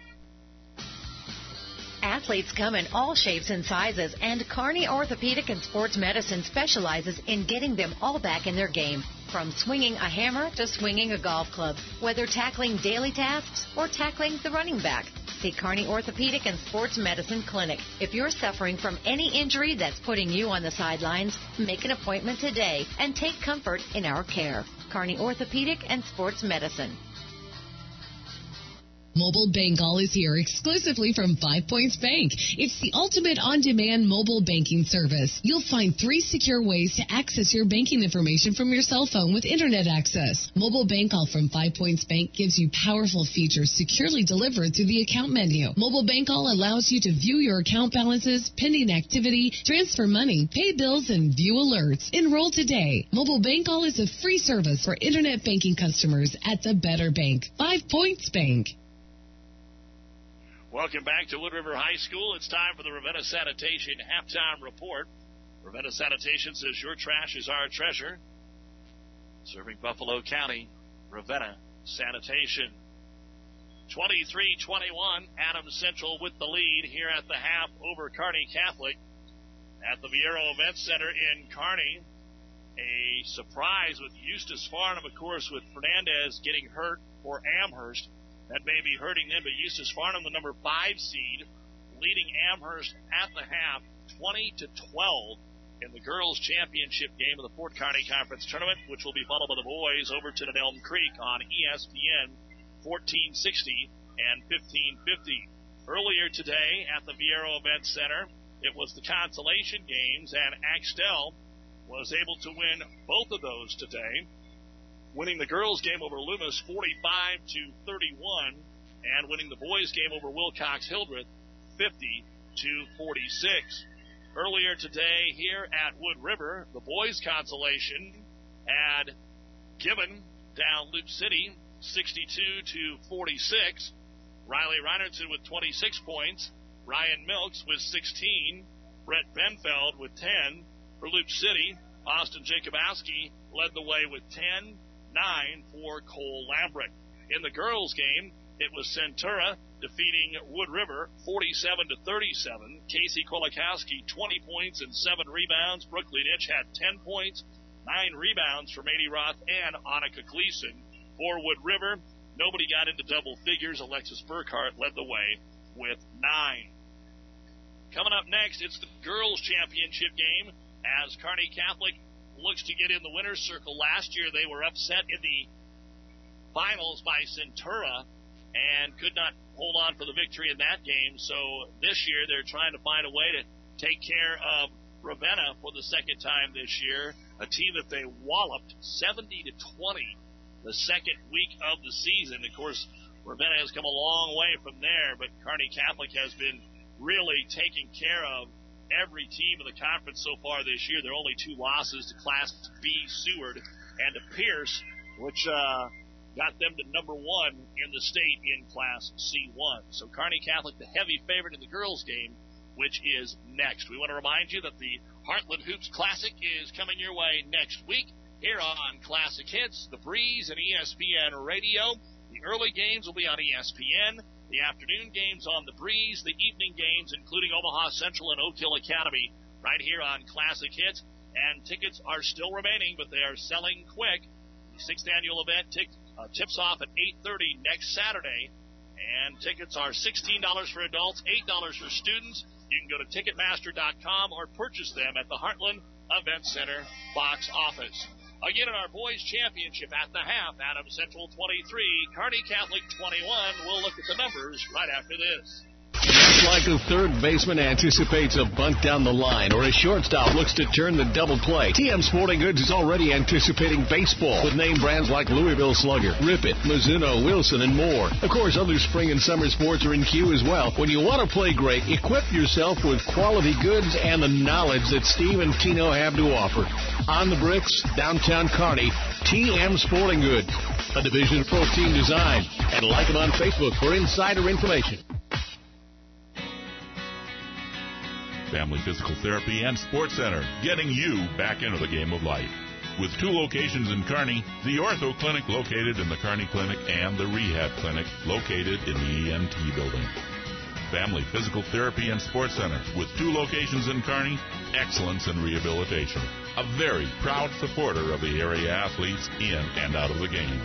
Athletes come in all shapes and sizes, and Kearney Orthopedic and Sports Medicine specializes in getting them all back in their game. From swinging a hammer to swinging a golf club, whether tackling daily tasks or tackling the running back. See Kearney Orthopedic and Sports Medicine Clinic. If you're suffering from any injury that's putting you on the sidelines, make an appointment today and take comfort in our care. Kearney Orthopedic and Sports Medicine. Mobile Bank All is here exclusively from 5 Points Bank. It's the ultimate on-demand mobile banking service. You'll find 3 secure ways to access your banking information from your cell phone with internet access. Mobile Bank All from 5 Points Bank gives you powerful features securely delivered through the account menu. Mobile Bank All allows you to view your account balances, pending activity, transfer money, pay bills, and view alerts. Enroll today. Mobile Bank All is a free service for internet banking customers at the Better Bank. 5 Points Bank. Welcome back to Wood River High School. It's time for the Ravenna Sanitation Halftime Report. Ravenna Sanitation says your trash is our treasure. Serving Buffalo County, Ravenna Sanitation. 23-21, Adams Central with the lead here at the half over Kearney Catholic at the Viero Event Center in Kearney. A surprise with Eustis Farnham, of course, with Fernandez getting hurt for Amherst. That may be hurting them, but Eustis Farnham, the number 5 seed, leading Amherst at the half 20-12 in the girls' championship game of the Fort Kearney Conference Tournament, which will be followed by the boys over to Elm Creek on ESPN 1460 and 1550. Earlier today at the Viero Event Center, it was the consolation games, and Axtell was able to win both of those today, winning the girls' game over Loomis 45-31, and winning the boys' game over Wilcox-Hildreth 50-46. Earlier today here at Wood River, the boys' consolation had Gibbon down Loop City 62-46. Riley Reinertson with 26 points. Ryan Milks with 16. Brett Benfeld with 10. For Loop City, Austin Jacobowski led the way with 10. 9 for Cole Lambrick. In the girls' game, it was Centura defeating Wood River 47-37. Casey Kolakowski 20 points and 7 rebounds. Brooke Leaditch had 10 points, 9 rebounds for Mady Roth and Annika Gleason. For Wood River, nobody got into double figures. Alexis Burkhart led the way with 9. Coming up next, it's the girls' championship game as Kearney Catholic looks to get in the winner's circle. Last year they were upset in the finals by Centura and could not hold on for the victory in that game. So this year they're trying to find a way to take care of Ravenna for the second time this year, a team that they walloped 70-20 the second week of the season. Of course, Ravenna has come a long way from there, but Kearney Catholic has been really taking care of every team in the conference so far this year. There are only 2 losses to Class B Seward and to Pierce, which got them to number 1 in the state in Class C1. So Kearney Catholic, the heavy favorite in the girls' game, which is next. We want to remind you that the Heartland Hoops Classic is coming your way next week here on Classic Hits, The Breeze, and ESPN Radio. The early games will be on ESPN. The afternoon games on The Breeze, the evening games, including Omaha Central and Oak Hill Academy, right here on Classic Hits. And tickets are still remaining, but they are selling quick. The 6th annual event tips off at 8:30 next Saturday. And tickets are $16 for adults, $8 for students. You can go to Ticketmaster.com or purchase them at the Heartland Event Center box office. Again, in our boys' championship at the half, Adams Central 23, Kearney Catholic 21. We'll look at the numbers right after this. Just like a third baseman anticipates a bunt down the line or a shortstop looks to turn the double play, TM Sporting Goods is already anticipating baseball with name brands like Louisville Slugger, Rip It, Mizuno, Wilson, and more. Of course, other spring and summer sports are in queue as well. When you want to play great, equip yourself with quality goods and the knowledge that Steve and Tino have to offer. On the bricks, downtown Kearney, TM Sporting Goods, a division of Pro Team Design, and like them on Facebook for insider information. Family Physical Therapy and Sports Center, getting you back into the game of life. With 2 locations in Kearney, the Ortho Clinic located in the Kearney Clinic and the Rehab Clinic located in the ENT building. Family Physical Therapy and Sports Center, with 2 locations in Kearney, excellence in rehabilitation. A very proud supporter of the area athletes in and out of the game.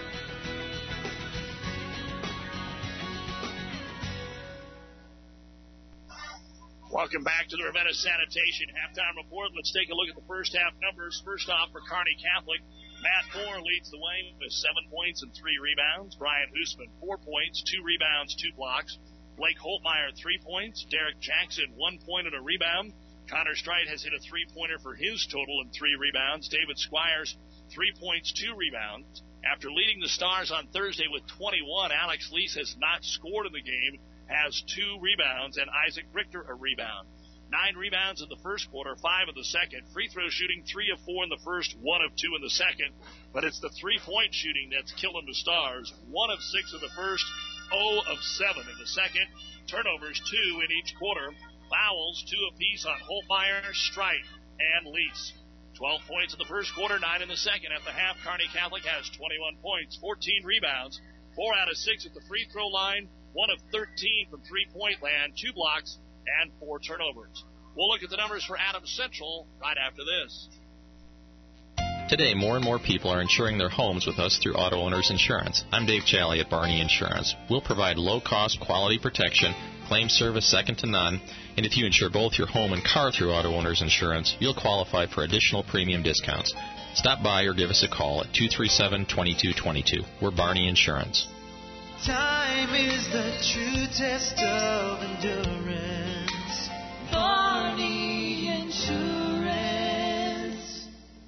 Welcome back to the Ravenna Sanitation Halftime Report. Let's take a look at the first half numbers. First off, for Kearney Catholic, Matt Moore leads the way with 7 points and 3 rebounds. Brian Hoosman, 4 points, 2 rebounds, 2 blocks. Blake Holtmeyer, 3 points. Derek Jackson, 1 point and a rebound. Connor Strite has hit a 3-pointer for his total and 3 rebounds. David Squires, 3 points, 2 rebounds. After leading the Stars on Thursday with 21, Alex Lease has not scored in the game, has 2 rebounds, and Isaac Richter a rebound. 9 rebounds in the first quarter, 5 in the second. Free throw shooting, 3 of 4 in the first, 1 of 2 in the second. But it's the 3-point shooting that's killing the Stars. 1 of 6 in the first, 0 of 7 in the second. Turnovers, 2 in each quarter. Fouls, 2 apiece on Holtmeyer, Strite, and Lease. 12 points in the first quarter, 9 in the second. At the half, Kearney Catholic has 21 points, 14 rebounds, 4 out of 6 at the free throw line, 1 of 13 from three-point land, 2 blocks, and 4 turnovers. We'll look at the numbers for Adams Central right after this. Today, more and more people are insuring their homes with us through Auto Owners Insurance. I'm Dave Challey at Barney Insurance. We'll provide low-cost, quality protection, claim service second to none, and if you insure both your home and car through Auto Owners Insurance, you'll qualify for additional premium discounts. Stop by or give us a call at 237-2222. We're Barney Insurance. Time is the true test of endurance. Barney Insurance.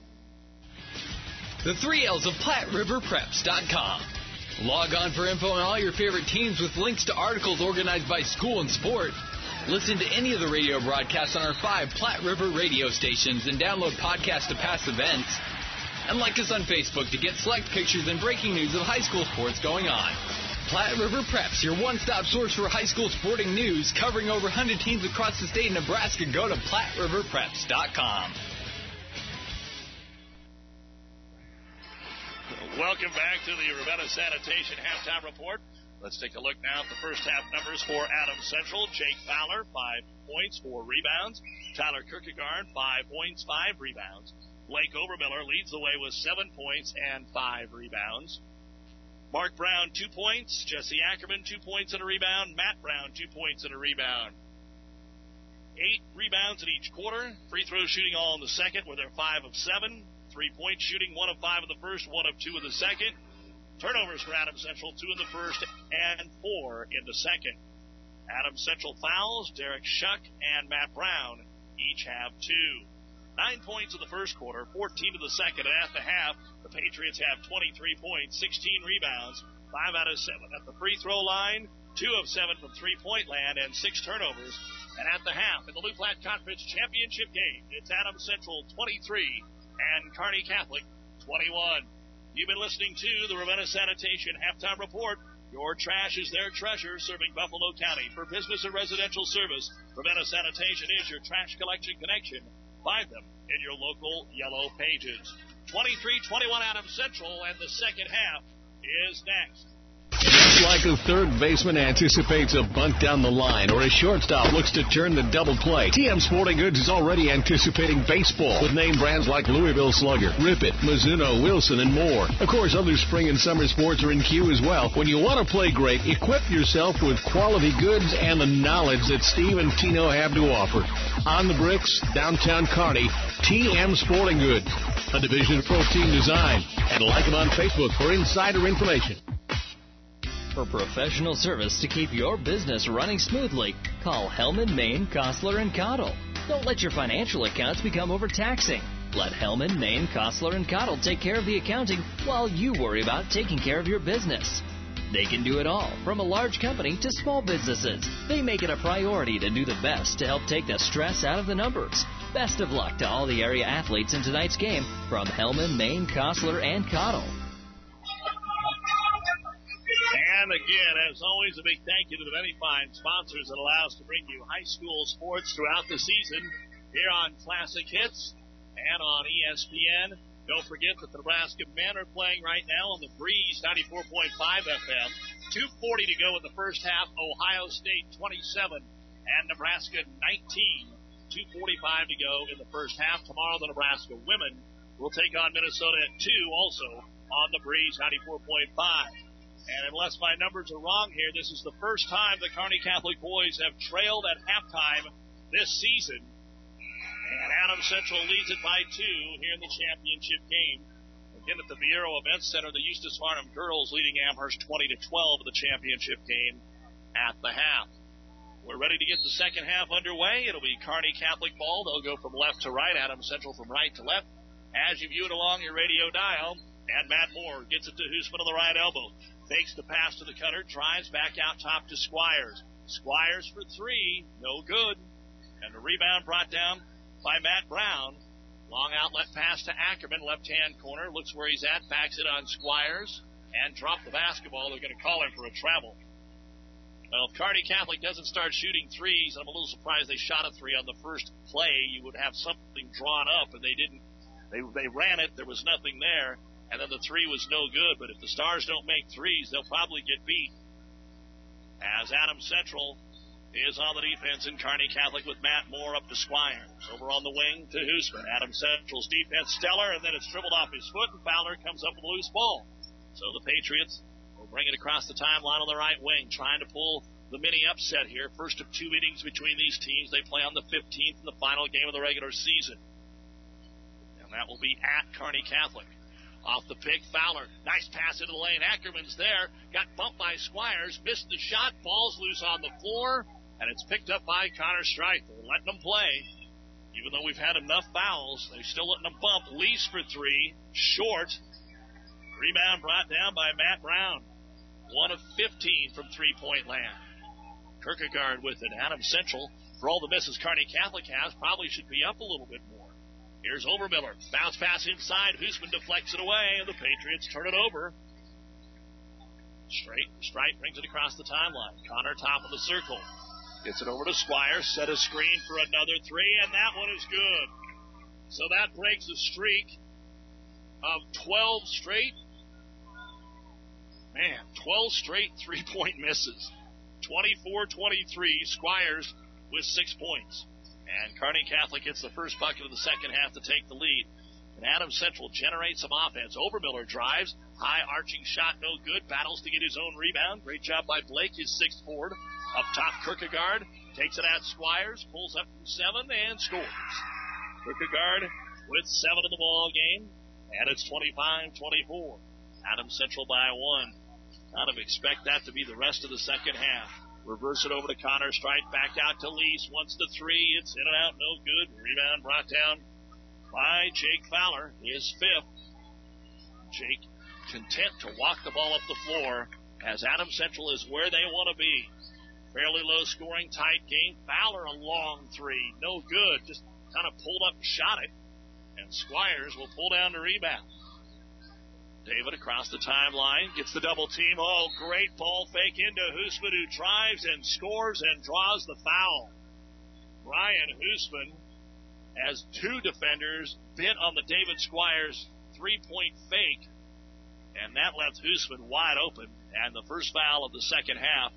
The 3 L's of PlatteRiverPreps.com. Log on for info on all your favorite teams with links to articles organized by school and sport. Listen to any of the radio broadcasts on our 5 Platte River radio stations and download podcasts to past events. And like us on Facebook to get select pictures and breaking news of high school sports going on. Platte River Preps, your one-stop source for high school sporting news, covering over 100 teams across the state of Nebraska. Go to PlatteRiverPreps.com. Welcome back to the Ravenna Sanitation Halftime Report. Let's take a look now at the first half numbers for Adams Central. Jake Fowler, 5 points, 4 rebounds. Tyler Kierkegaard, 5 points, 5 rebounds. Blake Overmiller leads the way with 7 points and 5 rebounds. Mark Brown, 2 points. Jesse Ackerman, 2 points and a rebound. Matt Brown, 2 points and a rebound. 8 rebounds in each quarter. Free throw shooting all in the second, where they're 5 of 7. 3-point shooting, 1 of 5 in the first, 1 of 2 in the second. Turnovers for Adams Central, 2 in the first and 4 in the second. Adams Central fouls, Derek Shuck and Matt Brown each have 2. 9 points in the first quarter, 14 in the second, and at the half, the Patriots have 23 points, 16 rebounds, 5 out of 7 at the free throw line, 2 of 7 from three-point land, and 6 turnovers. And at the half, in the Loup Platte Conference Championship game, it's Adams Central 23 and Kearney Catholic 21. You've been listening to the Ravenna Sanitation Halftime Report. Your trash is their treasure, serving Buffalo County. For business and residential service, Ravenna Sanitation is your trash collection connection. Find them in your local yellow pages. 23-21 Adams Central, and the second half is next. Like a third baseman anticipates a bunt down the line or a shortstop looks to turn the double play, TM Sporting Goods is already anticipating baseball with name brands like Louisville Slugger, Rip It, Mizuno, Wilson, and more. Of course, other spring and summer sports are in queue as well. When you want to play great, equip yourself with quality goods and the knowledge that Steve and Tino have to offer. On the bricks, downtown Kearney, TM Sporting Goods, a division of Pro Team Design. And like them on Facebook for insider information. For professional service to keep your business running smoothly, call Hellman, Maine, Kostler, and Cottle. Don't let your financial accounts become overtaxing. Let Hellman, Maine, Kostler, and Cottle take care of the accounting while you worry about taking care of your business. They can do it all, from a large company to small businesses. They make it a priority to do the best to help take the stress out of the numbers. Best of luck to all the area athletes in tonight's game from Hellman, Maine, Kostler, and Cottle. And again, as always, a big thank you to the many fine sponsors that allow us to bring you high school sports throughout the season here on Classic Hits and on ESPN. Don't forget that the Nebraska men are playing right now on the Breeze 94.5 FM. 2:40 to go in the first half. Ohio State 27 and Nebraska 19. 2:45 to go in the first half. Tomorrow, the Nebraska women will take on Minnesota at 2, also on the Breeze 94.5. And unless my numbers are wrong here, this is the first time the Kearney Catholic boys have trailed at halftime this season. And Adams Central leads it by 2 here in the championship game. in at the Viero Event Center. The Eustis Farnham girls leading Amherst 20-12 in the championship game at the half. We're ready to get the second half underway. It'll be Kearney Catholic ball. They'll go from left to right, Adams Central from right to left. As you view it along your radio dial, and Matt Moore gets it to Hoosman on the right elbow. Fakes the pass to the cutter, drives back out top to Squires. Squires for three, no good. And the rebound brought down by Matt Brown. Long outlet pass to Ackerman, left-hand corner. Looks where he's at, backs it on Squires, and dropped the basketball. They're going to call him for a travel. Well, if Kearney Catholic doesn't start shooting threes, I'm a little surprised they shot a three on the first play. You would have something drawn up, and they didn't. They ran it. There was nothing there, and then the three was no good. But if the Stars don't make threes, they'll probably get beat. As Adams Central is on the defense in Kearney Catholic with Matt Moore up to Squires. Over on the wing to Hoosman. Adams Central's defense stellar, and then it's dribbled off his foot, and Fowler comes up with a loose ball. So the Patriots will bring it across the timeline on the right wing, trying to pull the mini upset here. First of two meetings between these teams. They play on the 15th in the final game of the regular season. And that will be at Kearney Catholic. Off the pick, Fowler. Nice pass into the lane. Ackerman's there. Got bumped by Squires. Missed the shot. Ball's loose on the floor. And it's picked up by Connor Strike. They're letting them play. Even though we've had enough fouls, they're still letting them bump. Lease for three. Short. Rebound brought down by Matt Brown. 1 of 15 from three-point land. Kierkegaard with it. Adams Central, for all the misses Kearney Catholic has, probably should be up a little bit more. Here's Overmiller. Bounce pass inside. Hoosman deflects it away, and the Patriots turn it over. Strike brings it across the timeline. Connor top of the circle. Gets it over to Squires. Set a screen for another three, and that one is good. So that breaks a streak of 12 straight. 12 straight three-point misses. 24-23. Squires with 6 points. And Kearney Catholic hits the first bucket of the second half to take the lead. And Adams Central generates some offense. Overmiller drives. High arching shot, no good. Battles to get his own rebound. Great job by Blake, his sixth forward. Up top, Kierkegaard takes it at Squires. Pulls up from 7 and scores. Kierkegaard with 7 in the ball game. And it's 25-24. Adams Central by 1. Kind of expect that to be the rest of the second half. Reverse it over to Connor. Strike back out to Lease. Wants the three. It's in and out. No good. Rebound brought down by Jake Fowler. His fifth. Jake content to walk the ball up the floor as Adams Central is where they want to be. Fairly low scoring, tight game. Fowler a long three. No good. Just kind of pulled up and shot it. And Squires will pull down the rebound. David across the timeline, gets the double team. Oh, great ball fake into Hoosman, who drives and scores and draws the foul. Brian Hoosman has 2 defenders bent on the David Squires three-point fake, and that left Hoosman wide open, and the first foul of the second half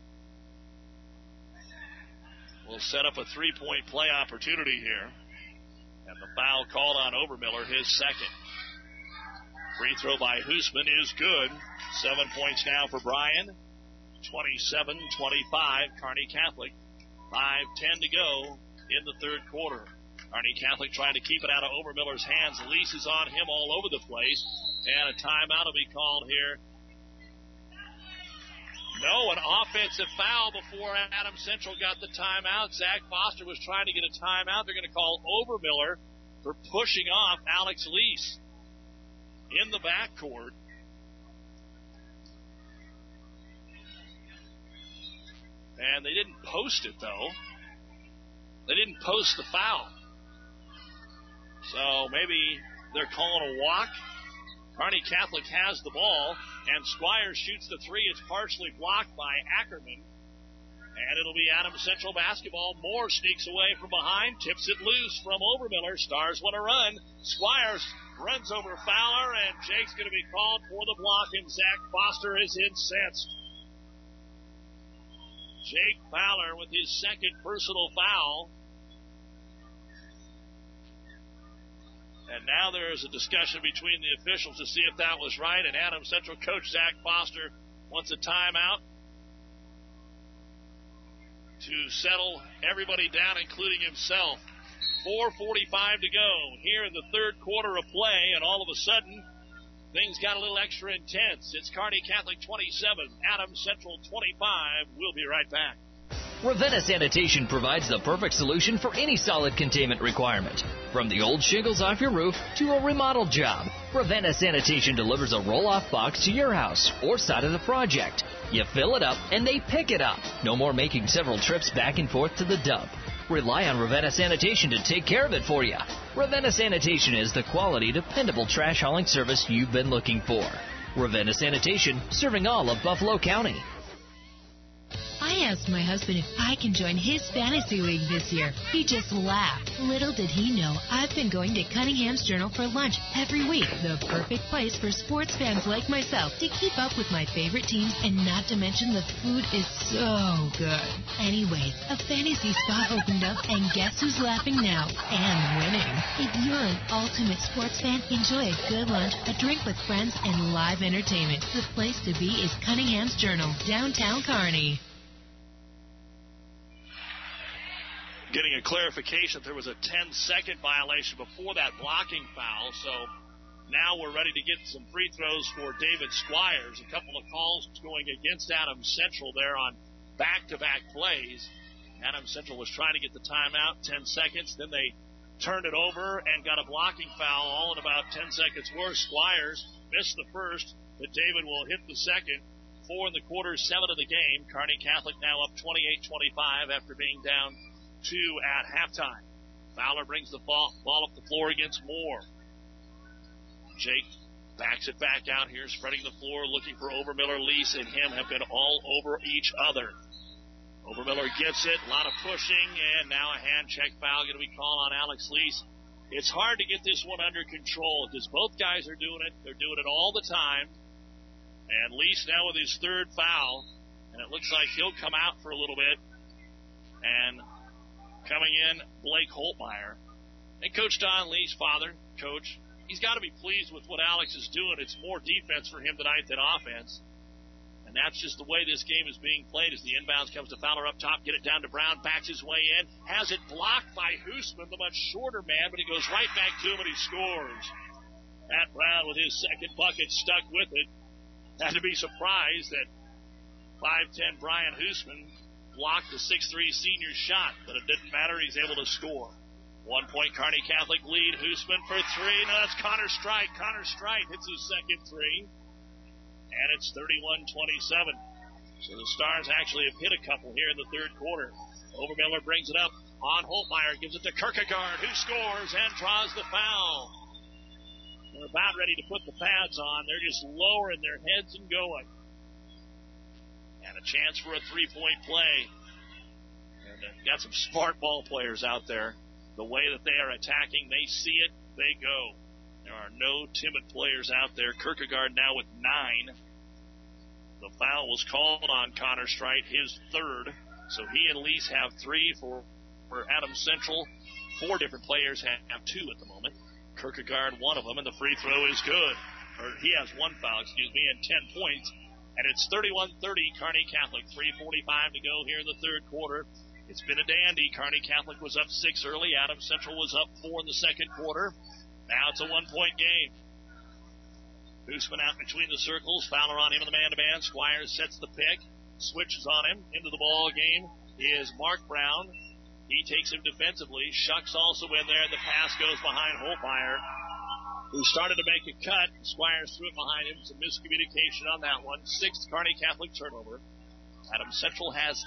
will set up a three-point play opportunity here, and the foul called on Overmiller, his second. Free throw by Hoosman is good. 7 points now for Brian. 27-25, Kearney Catholic. 5:10 to go in the third quarter. Kearney Catholic trying to keep it out of Overmiller's hands. Lease is on him all over the place. And a timeout will be called here. No, an offensive foul before Adams Central got the timeout. Zach Foster was trying to get a timeout. They're going to call Overmiller for pushing off Alex Lease in the backcourt. And they didn't post it, though. They didn't post the foul. So maybe they're calling a walk. Kearney Catholic has the ball, and Squires shoots the three. It's partially blocked by Ackerman. And it'll be Adams Central basketball. Moore sneaks away from behind, tips it loose from Overmiller. Stars want to run. Squires runs over Fowler, and Jake's going to be called for the block, and Zach Foster is incensed. Jake Fowler with his second personal foul. And now there is a discussion between the officials to see if that was right, and Adams Central coach Zach Foster wants a timeout to settle everybody down, including himself. 4:45 to go here in the third quarter of play, and all of a sudden, things got a little extra intense. It's Kearney Catholic 27, Adams Central 25. We'll be right back. Ravenna Sanitation provides the perfect solution for any solid containment requirement. From the old shingles off your roof to a remodel job, Ravenna Sanitation delivers a roll-off box to your house or side of the project. You fill it up and they pick it up. No more making several trips back and forth to the dump. Rely on Ravenna Sanitation to take care of it for you. Ravenna Sanitation is the quality, dependable trash hauling service you've been looking for. Ravenna Sanitation, serving all of Buffalo County. I asked my husband if I can join his fantasy league this year. He just laughed. Little did he know, I've been going to Cunningham's Journal for lunch every week. The perfect place for sports fans like myself to keep up with my favorite teams, and not to mention the food is so good. Anyways, a fantasy spot opened up, and guess who's laughing now? And winning. If you're an ultimate sports fan, enjoy a good lunch, a drink with friends, and live entertainment. The place to be is Cunningham's Journal, downtown Kearney. Getting a clarification, there was a 10-second violation before that blocking foul, so now we're ready to get some free throws for David Squires. A couple of calls going against Adams Central there on back-to-back plays. Adams Central was trying to get the timeout, 10 seconds, then they turned it over and got a blocking foul all in about 10 seconds worth. Squires missed the first, but David will hit the second. 4 in the quarter, 7 of the game. Kearney Catholic now up 28-25 after being down 2 at halftime. Fowler brings the ball up the floor against Moore. Jake backs it back out here, spreading the floor, looking for Overmiller. Lease and him have been all over each other. Overmiller gets it, a lot of pushing, and now a hand check foul going to be called on Alex Lease. It's hard to get this one under control because both guys are doing it. They're doing it all the time. And Lease now with his third foul, and it looks like he'll come out for a little bit. And coming in, Blake Holtmeyer. And Coach Don Lee's father, Coach, he's got to be pleased with what Alex is doing. It's more defense for him tonight than offense. And that's just the way this game is being played as the inbounds comes to Fowler up top, get it down to Brown, backs his way in, has it blocked by Hoosman, the much shorter man, but he goes right back to him and he scores. Matt Brown with his second bucket stuck with it. Had to be surprised that 5'10" Brian Hoosman blocked the 6'3" senior shot, but it didn't matter. He's able to score. 1 point Kearney Catholic lead. Hoosman for 3. No, that's Connor Strite. Connor Strite hits his second 3. And it's 31-27. So the Stars actually have hit a couple here in the third quarter. Overmiller brings it up on Holtmeyer. Gives it to Kierkegaard, who scores and draws the foul. They're about ready to put the pads on. They're just lowering their heads and going. And a chance for a three-point play. And got some smart ball players out there. The way that they are attacking, they see it, they go. There are no timid players out there. Kierkegaard now with 9. The foul was called on Connor Strite, his third. So he and Lease have 3 for Adams Central. 4 different players have 2 at the moment. Kierkegaard, one of them, and the free throw is good. Or he has 1 foul, and 10 points. And it's 31-30, Kearney Catholic. 3:45 to go here in the third quarter. It's been a dandy. Kearney Catholic was up 6 early. Adams Central was up 4 in the second quarter. Now it's a 1-point game. Hoosman out between the circles. Fowler on him in the man-to-man. Squires sets the pick. Switches on him. Into the ball game is Mark Brown. He takes him defensively. Shucks also in there. The pass goes behind Holtmeyer, who started to make a cut. Squires threw it behind him. Some miscommunication on that one. 6th Kearney Catholic turnover. Adams Central has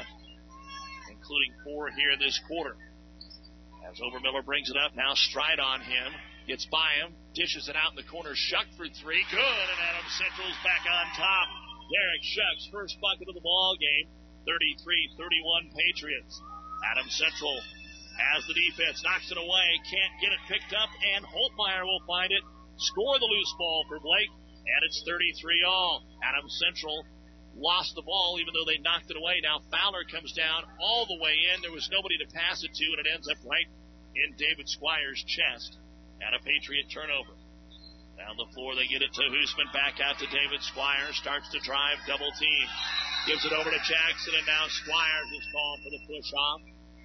10, including 4 here this quarter. As Overmiller brings it up, now Stride on him. Gets by him. Dishes it out in the corner. Shuck for 3. Good. And Adams Central's back on top. Derek Shuck's first bucket of the ball game. 33-31 Patriots. Adams Central has the defense, knocks it away, can't get it picked up, and Holtmeyer will find it, score the loose ball for Blake, and it's 33-all. Adams Central lost the ball even though they knocked it away. Now Fowler comes down all the way in. There was nobody to pass it to, and it ends up right in David Squires' chest. And a Patriot turnover. Down the floor, they get it to Hoosman, back out to David Squires, starts to drive, double team. Gives it over to Jackson, and now Squires is called for the push-off.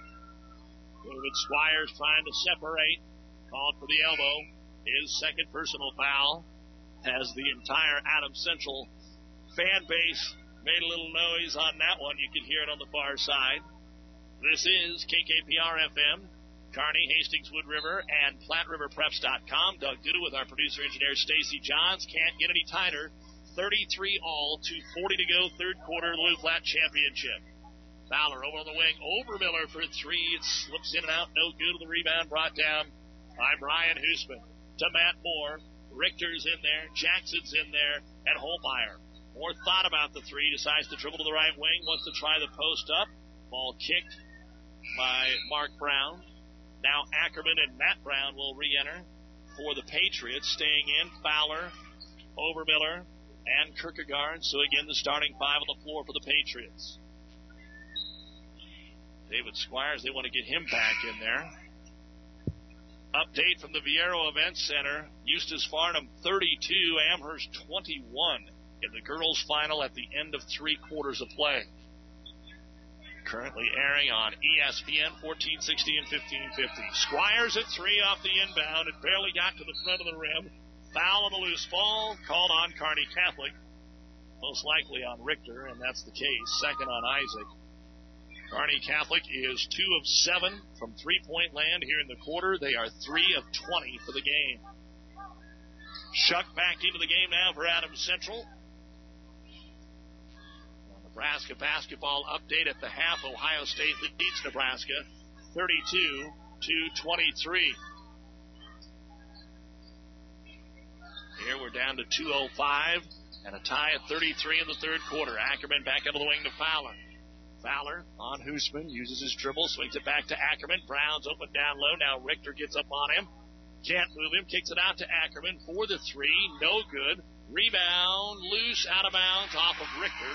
David Squires trying to separate. Called for the elbow. His second personal foul. as the entire Adams Central fan base made a little noise on that one. You could hear it on the far side. This is KKPR-FM, Kearney, Hastings, Wood River, and PlatteRiverPreps.com. Doug Duda with our producer-engineer Stacy Johns. Can't get any tighter. 33-all, 2:40 to go, third quarter, Lou Platte Championship. Fowler over on the wing, Overmiller for three. It slips in and out, no good. The rebound brought down by Brian Hoosman to Matt Moore. Richter's in there, Jackson's in there, and Holmeyer. Moore thought about the three, decides to dribble to the right wing, wants to try the post up. Ball kicked by Mark Brown. Now Ackerman and Matt Brown will re-enter for the Patriots. Staying in, Fowler, Overmiller, and Kierkegaard. So again, the starting five on the floor for the Patriots. David Squires, they want to get him back in there. Update from the Viero Event Center. Eustis Farnham 32, Amherst 21 in the girls' final at the end of 3 quarters of play. Currently airing on ESPN 1460 and 1550. Squires at 3 off the inbound. It barely got to the front of the rim. Foul on the loose ball. Called on Kearney Catholic. Most likely on Richter, and that's the case. Second on Isaac. Kearney Catholic is 2 of 7 from three-point land here in the quarter. They are 3 of 20 for the game. Shuck back into the game now for Adams Central. Nebraska basketball update at the half. Ohio State leads Nebraska 32-23. Here we're down to 2:05 and a tie at 33 in the third quarter. Ackerman back into the wing to Fowler. Fowler on Hoosman, uses his dribble, swings it back to Ackerman. Brown's open down low. Now Richter gets up on him. Can't move him. Kicks it out to Ackerman for the three. No good. Rebound, loose, out of bounds, off of Richter.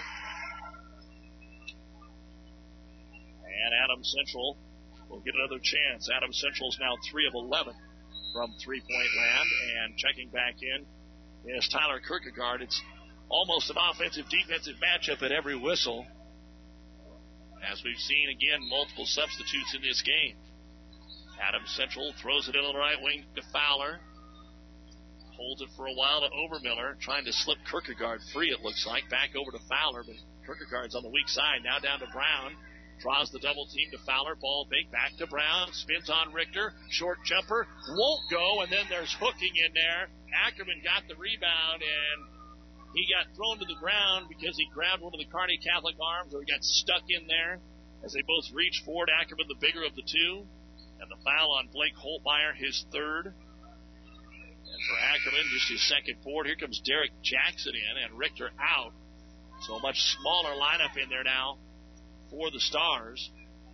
And Adams Central will get another chance. Adams Central is now 3 of 11 from three-point land. And checking back in is Tyler Kierkegaard. It's almost an offensive-defensive matchup at every whistle. As we've seen, again, multiple substitutes in this game. Adams Central throws it in on the right wing to Fowler. Holds it for a while to Overmiller, trying to slip Kierkegaard free, it looks like. Back over to Fowler, but Kierkegaard's on the weak side. Now down to Brown. Draws the double team to Fowler. Ball big, back to Brown. Spins on Richter. Short jumper. Won't go, and then there's hooking in there. Ackerman got the rebound, and he got thrown to the ground because he grabbed one of the Kearney Catholic arms, or he got stuck in there as they both reached forward. Ackerman, the bigger of the two. And the foul on Blake Holtmeyer, his third. And for Ackerman, just his second forward. Here comes Derek Jackson in, and Richter out. So a much smaller lineup in there now for the Stars.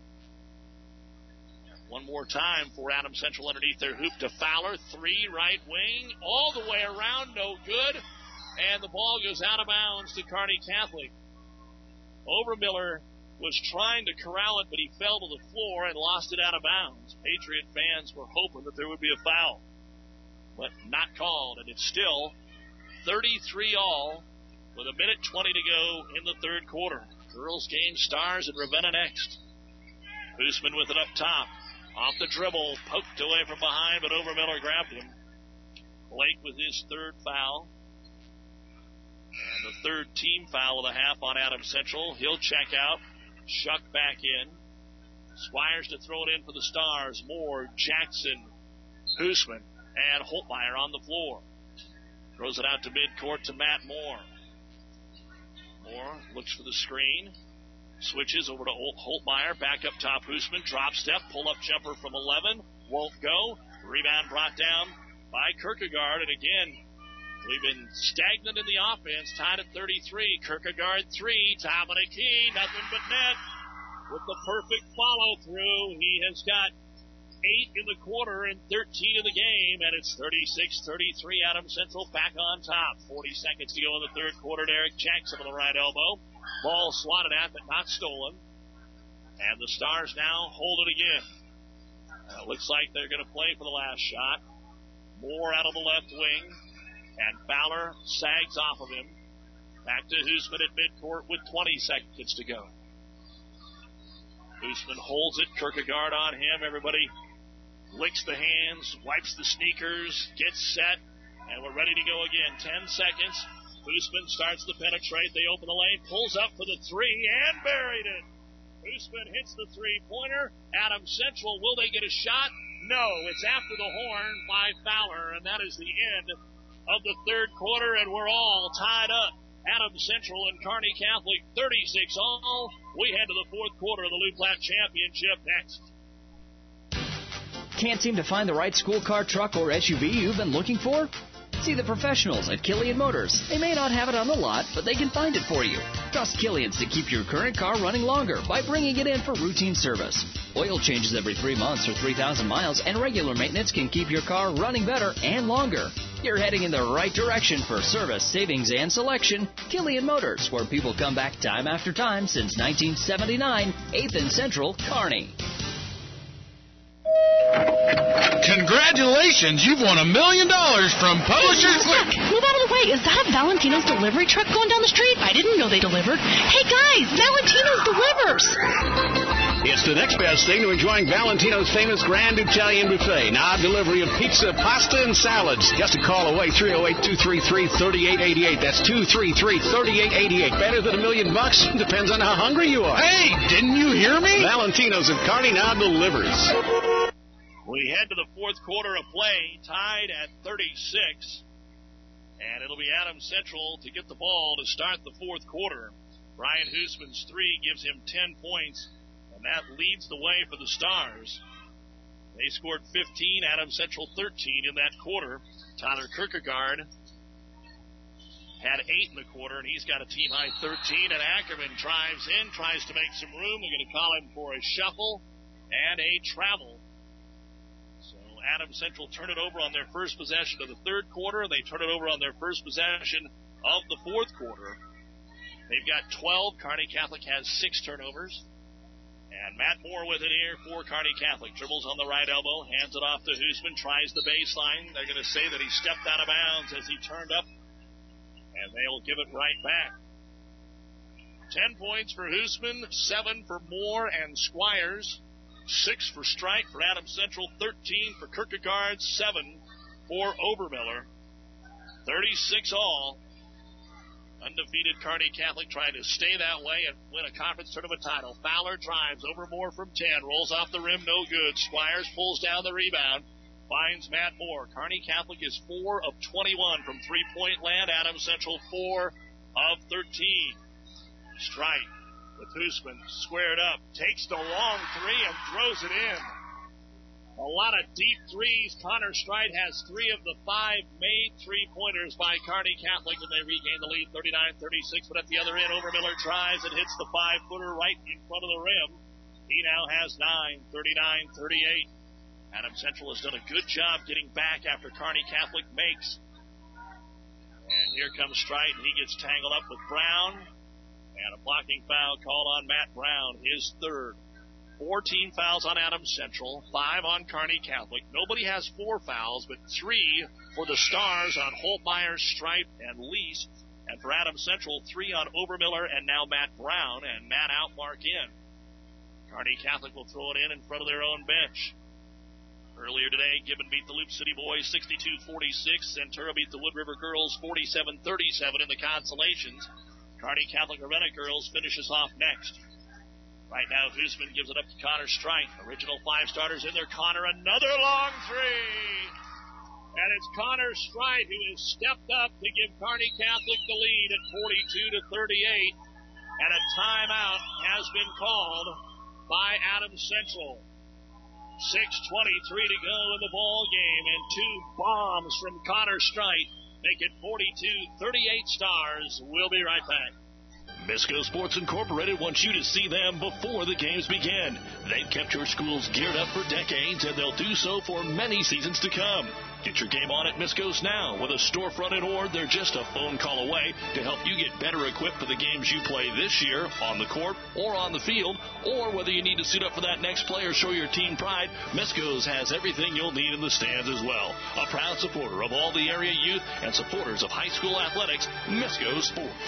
One more time for Adams Central underneath their hoop to Fowler. 3, right wing, all the way around, no good. And the ball goes out of bounds to Kearney Catholic. Overmiller was trying to corral it, but he fell to the floor and lost it out of bounds. Patriot fans were hoping that there would be a foul, but not called, and it's still 33-all with a minute 20 to go in the third quarter. Girls game, Stars and Ravenna next. Hoosman with it up top. Off the dribble, poked away from behind, but Overmiller grabbed him. Blake with his third foul. And the third team foul of the half on Adams Central. He'll check out. Shuck back in. Squires to throw it in for the Stars. Moore, Jackson, Hoosman, and Holtmeyer on the floor. Throws it out to midcourt to Matt Moore. Moore looks for the screen. Switches over to Holtmeyer. Back up top, Hoosman. Drop step. Pull-up jumper from 11. Won't go. Rebound brought down by Kierkegaard. And again, we've been stagnant in the offense. Tied at 33. Kierkegaard 3. Top of the key. Nothing but net. With the perfect follow-through, he has got 8 in the quarter and 13 in the game, and it's 36-33. Adams Central back on top. 40 seconds to go in the third quarter. Derek Jackson on the right elbow. Ball swatted at, but not stolen. And the Stars now hold it again. Looks like they're going to play for the last shot. Moore out of the left wing, and Fowler sags off of him. Back to Hoosman at midcourt with 20 seconds to go. Hoosman holds it. Kierkegaard on him. Everybody licks the hands, wipes the sneakers, gets set, And we're ready to go again. 10 seconds. Hoosman starts to penetrate. They open the lane, pulls up for the three, and buried it. Hoosman hits the three-pointer. Adams Central, will they get a shot? No, it's after the horn by Fowler, and that is the end of the third quarter, and we're all tied up. Adams Central and Kearney Catholic 36 all. We head to the fourth quarter of the Loup Platte Championship next. Can't seem to find the right school car, truck, or SUV you've been looking for? See the professionals at Killian Motors. They may not have it on the lot, but they can find it for you. Trust Killian's to keep your current car running longer by bringing it in for routine service. Oil changes every 3 months or 3,000 miles, and regular maintenance can keep your car running better and longer. You're heading in the right direction for service, savings, and selection. Killian Motors, where people come back time after time since 1979, 8th and Central, Kearney. Congratulations, you've won $1 million from Publishers Click. Move out of the way. Is that a Valentino's delivery truck going down the street? I didn't know they delivered. Hey, guys, Valentino's delivers. It's the next best thing to enjoying Valentino's famous Grand Italian Buffet. Now, delivery of pizza, pasta, and salads. Just a call away, 308-233-3888. That's 233-3888. Better than $1 million? Depends on how hungry you are. Hey, didn't you hear me? Valentino's of Kearney now delivers. We head to the fourth quarter of play, tied at 36. And it'll be Adams Central to get the ball to start the fourth quarter. Brian Hoosman's three gives him 10 points, and that leads the way for the Stars. They scored 15, Adams Central 13 in that quarter. Tyler Kierkegaard had 8 in the quarter, and he's got a team-high 13. And Ackerman drives in, tries to make some room. They're going to call him for a shuffle and a travel. Adams Central turn it over on their first possession of the third quarter. They turn it over on their first possession of the fourth quarter. They've got 12. Kearney Catholic has 6 turnovers. And Matt Moore with it here for Kearney Catholic. Dribbles on the right elbow, hands it off to Hoosman, tries the baseline. They're going to say that he stepped out of bounds as he turned up, and they'll give it right back. 10 points for Hoosman, 7 for Moore and Squires. 6 for Strike for Adams Central, 13 for Kierkegaard, 7 for Obermiller. 36 all. Undefeated Kearney Catholic trying to stay that way and win a conference tournament title. Fowler drives over Moore from 10, rolls off the rim, no good. Squires pulls down the rebound, finds Matt Moore. Kearney Catholic is 4 of 21 from three-point land. Adams Central 4 of 13. Strike with Hoosman, squared up, takes the long three and throws it in. A lot of deep threes. Connor Stride has 3 of the 5 made three-pointers by Kearney Catholic, and they regain the lead 39-36. But at the other end, Obermiller tries and hits the 5-footer right in front of the rim. He now has 9, 39-38. Adams Central has done a good job getting back after Kearney Catholic makes. And here comes Stride, and he gets tangled up with Brown. And a blocking foul called on Matt Brown, his third. 14 fouls on Adams Central, 5 on Kearney Catholic. Nobody has 4 fouls, but 3 for the Stars on Holtmeyer, Stripe, and Lease. And for Adams Central, 3 on Obermiller and now Matt Brown, and Matt Outmark in. Kearney Catholic will throw it in front of their own bench. Earlier today, Gibbon beat the Loop City Boys 62-46. Centura beat the Wood River Girls 47-37 in the consolations. Kearney Catholic Arena Girls finishes off next. Right now, Hoosman gives it up to Connor Strike. Original 5 starters in there. Connor, another long three. And it's Connor Strike who has stepped up to give Kearney Catholic the lead at 42-38. And a timeout has been called by Adams Central. 6:23 to go in the ball game, and 2 bombs from Connor Strike make it 42-38 Stars. We'll be right back. Misco Sports Incorporated wants you to see them before the games begin. They've kept your schools geared up for decades, and they'll do so for many seasons to come. Get your game on at Misco's now. With a storefront in Ord, they're just a phone call away to help you get better equipped for the games you play this year on the court or on the field, or whether you need to suit up for that next play or show your team pride, Misco's has everything you'll need in the stands as well. A proud supporter of all the area youth and supporters of high school athletics, Misco Sports.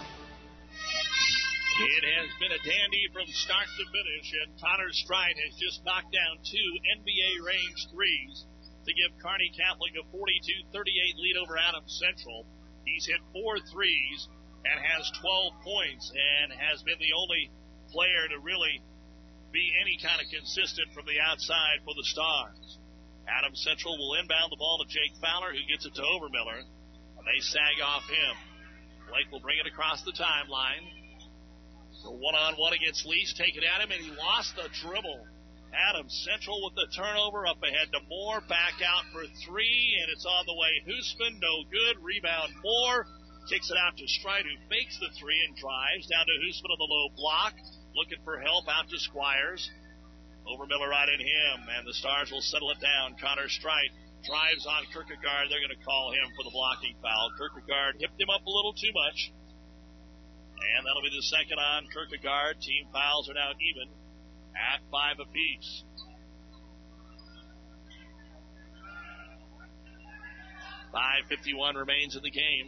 It has been a dandy from start to finish, and Connor Stride has just knocked down 2 NBA range threes. to give Kearney Catholic a 42-38 lead over Adams Central. He's hit 4 threes and has 12 points and has been the only player to really be any kind of consistent from the outside for the Stars. Adams Central will inbound the ball to Jake Fowler, who gets it to Overmiller, and they sag off him. Blake will bring it across the timeline. So one-on-one against Lease, take it at him, and he lost the dribble. Adams Central with the turnover up ahead to Moore, back out for 3, and it's on the way. Hoosman, no good. Rebound Moore, kicks it out to Stride, who fakes the 3 and drives down to Hoosman on the low block, looking for help out to Squires. Overmiller right at him, and the Stars will settle it down. Connor Stride drives on Kierkegaard. They're going to call him for the blocking foul. Kierkegaard hipped him up a little too much, and that'll be the second on Kierkegaard. Team fouls are now even at 5 apiece. .5:51 remains in the game.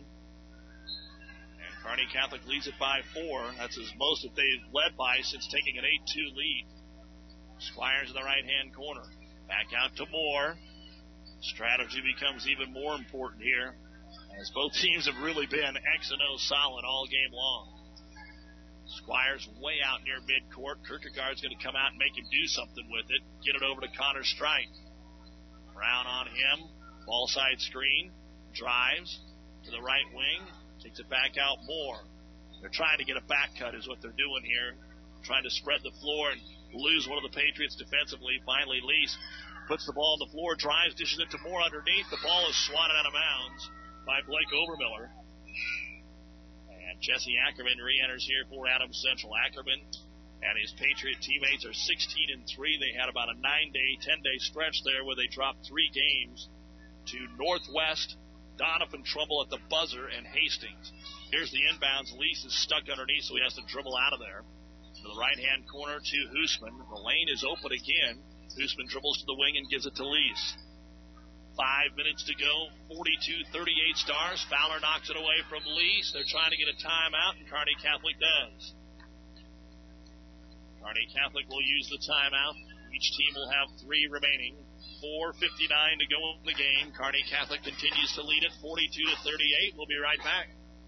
And Kearney Catholic leads it by 4. That's as most that they've led by since taking an 8-2 lead. Squires in the right-hand corner. Back out to Moore. Strategy becomes even more important here, as both teams have really been X and O solid all game long. Squires way out near midcourt. Kierkegaard's going to come out and make him do something with it. Get it over to Connor Strite. Brown on him. Ball side screen. Drives to the right wing. Takes it back out more. They're trying to get a back cut is what they're doing here. Trying to spread the floor and lose one of the Patriots defensively. Finally, Lease puts the ball on the floor. Drives, dishes it to Moore underneath. The ball is swatted out of bounds by Blake Overmiller. And Jesse Ackerman re-enters here for Adams Central. Ackerman and his Patriot teammates are 16-3. They had about a 9-day, 10-day stretch there where they dropped 3 games to Northwest, Donovan Trumbull at the buzzer, and Hastings. Here's the inbounds. Lease is stuck underneath, so he has to dribble out of there. To the right-hand corner to Hoosman. The lane is open again. Hoosman dribbles to the wing and gives it to Lease. 5 minutes to go, 42-38 Stars. Fowler knocks it away from Lease. They're trying to get a timeout, and Kearney Catholic does. Kearney Catholic will use the timeout. Each team will have 3 remaining. 4:59 to go in the game. Kearney Catholic continues to lead it 42-38. We'll be right back.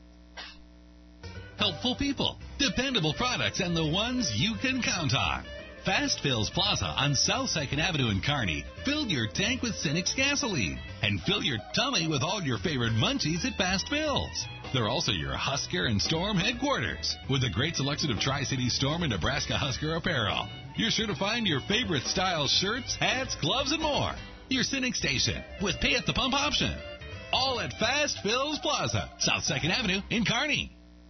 Helpful people, dependable products, and the ones you can count on. Fast Fills Plaza on South 2nd Avenue in Kearney. Fill your tank with Cenex gasoline and fill your tummy with all your favorite munchies at Fast Fills. They're also your Husker and Storm headquarters with a great selection of Tri-City Storm and Nebraska Husker apparel. You're sure to find your favorite style shirts, hats, gloves, and more. Your Cenex station with pay at the pump option. All at Fast Fills Plaza, South 2nd Avenue in Kearney.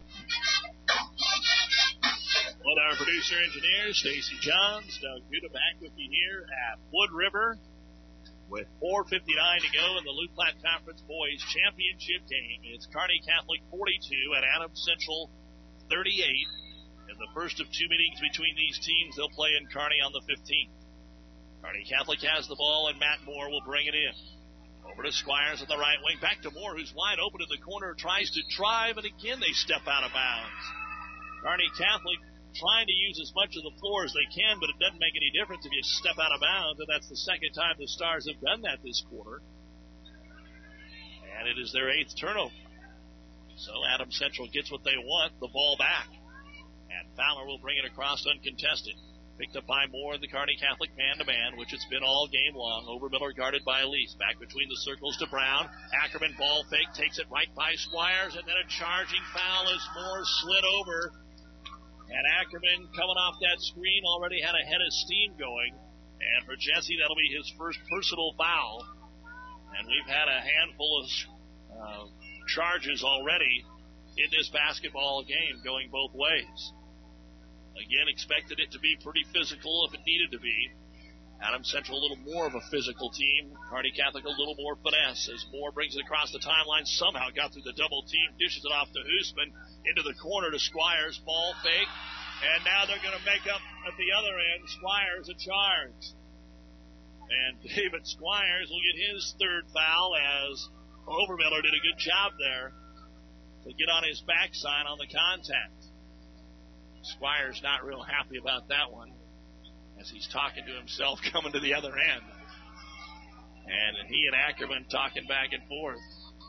Well, our producer-engineer, Stacy Johns, Doug Duda back with you here at Wood River with 4:59 to go in the Loup Platte Conference Boys Championship game. It's Kearney Catholic 42 and Adams Central 38. In the first of 2 meetings between these teams, they'll play in Kearney on the 15th. Kearney Catholic has the ball, and Matt Moore will bring it in. Over to Squires on the right wing. Back to Moore, who's wide open in the corner, tries to drive, and again they step out of bounds. Kearney Catholic trying to use as much of the floor as they can, but it doesn't make any difference if you step out of bounds, and that's the second time the Stars have done that this quarter. And it is their 8th turnover. So Adams Central gets what they want, the ball back. And Fowler will bring it across uncontested. Picked up by Moore in the Kearney Catholic man-to-man, which it's been all game long. Overmiller guarded by Lease. Back between the circles to Brown. Ackerman ball fake, takes it right by Squires, and then a charging foul as Moore slid over. And Ackerman, coming off that screen, already had a head of steam going. And for Jesse, that'll be his first personal foul. And we've had a handful of charges already in this basketball game going both ways. Again, expected it to be pretty physical if it needed to be. Adams Central a little more of a physical team. Kearney Catholic a little more finesse as Moore brings it across the timeline. Somehow got through the double team, dishes it off to Hoosman into the corner to Squires. Ball fake. And now they're going to make up at the other end. Squires a charge. And David Squires will get his 3rd foul as Overmiller did a good job there to get on his backside on the contact. Squires not real happy about that one as he's talking to himself coming to the other end. And he and Ackerman talking back and forth.